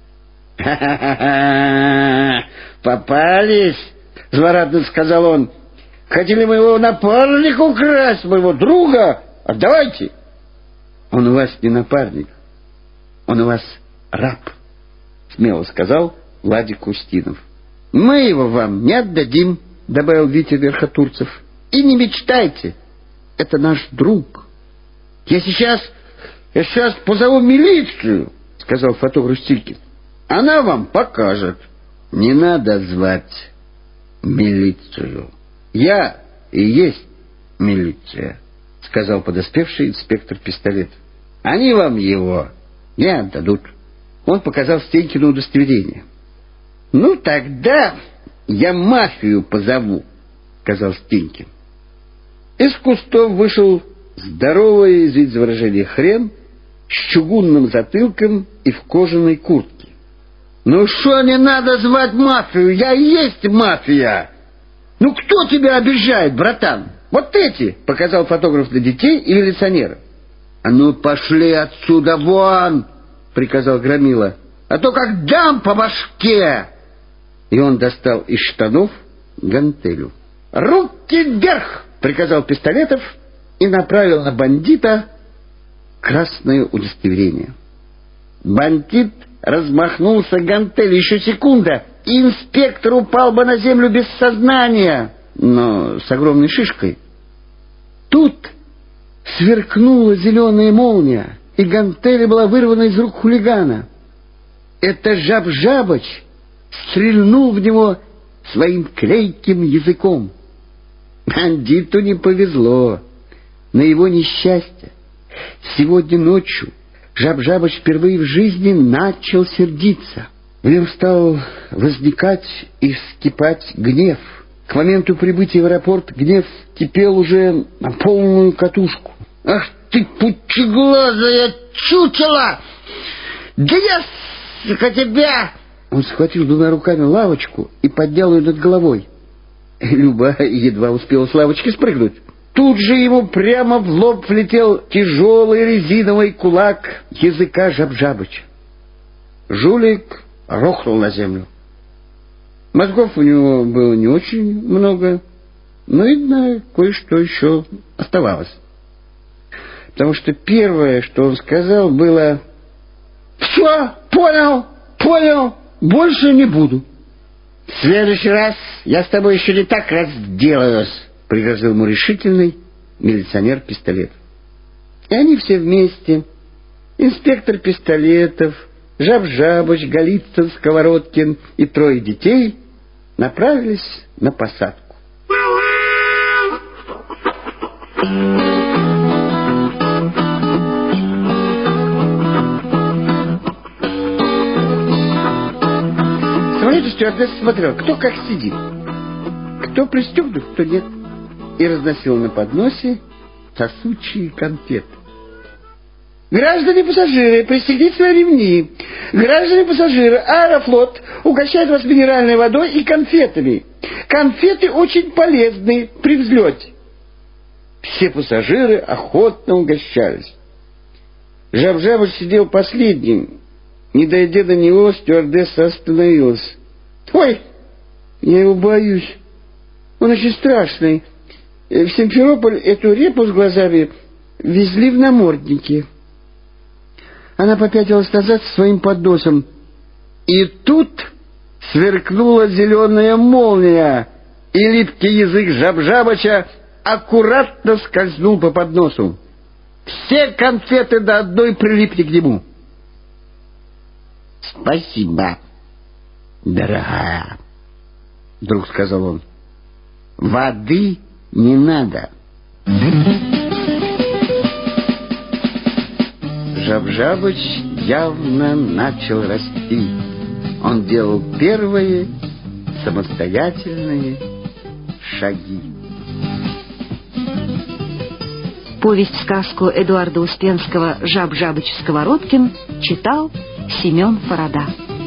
«Ха-ха-ха! Попались!» — злорадно сказал он. «Хотели моего напарника украсть, моего друга? Отдавайте!» «Он у вас не напарник, он у вас раб», — смело сказал Владик Устинов. «Мы его вам не отдадим», — добавил Витя Верхотурцев. «И не мечтайте, это наш друг». «Я сейчас позову милицию», — сказал фотограф Стенькин. «Она вам покажет». «Не надо звать милицию. Я и есть милиция», — сказал подоспевший инспектор Пистолет. «Они вам его не отдадут». Он показал Стенькину удостоверение. «Ну, тогда я мафию позову», — сказал Стенькин. Из кустов вышел здоровый, из выражения хрен, с чугунным затылком и в кожаной куртке. «Ну что не надо звать мафию? Я и есть мафия! Ну кто тебя обижает, братан? Вот эти!» — показал фотограф на детей и милиционера. «А ну пошли отсюда вон!» — приказал Громила. «А то как дам по башке!» И он достал из штанов гантелю. «Руки вверх!» — приказал Пистолетов и направил на бандита красное удостоверение. Бандит размахнулся гантелью. Еще секунда, и инспектор упал бы на землю без сознания, но с огромной шишкой. Тут сверкнула зеленая молния, и гантеля была вырвана из рук хулигана. Это Жаб-Жабыч стрельнул в него своим клейким языком. Бандиту не повезло. На его несчастье сегодня ночью Жаб-Жабыч впервые в жизни начал сердиться. В нем стал возникать и вскипать гнев. К моменту прибытия в аэропорт гнев кипел уже на полную катушку. «Ах ты, пучеглазая чучело! Да я, сука, тебя!» Он схватил двумя руками лавочку и поднял ее над головой. Люба едва успела с лавочки спрыгнуть. Тут же ему прямо в лоб влетел тяжелый резиновый кулак языка Жаб-Жабыча. Жулик рухнул на землю. Мозгов у него было не очень много, но, видно, кое-что еще оставалось. Потому что первое, что он сказал, было: «Все, понял, больше не буду. В следующий раз я с тобой еще не так разделаюсь», — пригрозил ему решительный милиционер Пистолет. И они все вместе, инспектор Пистолетов, Жаб-Жабыч, Голицын, Сковородкин и 3 детей, направились на посадку. В самолете стюардесса смотрела, кто как сидит, кто пристегнут, кто нет, и разносила на подносе сосучие конфеты. «Граждане пассажиры, пристегните свои ремни! Граждане пассажиры, Аэрофлот угощает вас минеральной водой и конфетами. Конфеты очень полезны при взлете». Все пассажиры охотно угощались. Жаб-Жабыч сидел последним. Не дойдя до него, стюардесса остановилась. «Ой, я его боюсь. Он очень страшный. В Симферополь эту репу с глазами везли в наморднике». Она попятилась назад со своим подносом. И тут сверкнула зеленая молния, и липкий язык Жаб-Жабыча аккуратно скользнул по подносу. Все конфеты до одной прилипли к нему. «Спасибо, дорогая», — вдруг сказал он. «Воды не надо». Жаб-Жабыч явно начал расти. Он делал первые самостоятельные шаги. Повесть-сказку Эдуарда Успенского «Жаб-Жабыч Сковородкин» читал Семен Фарада.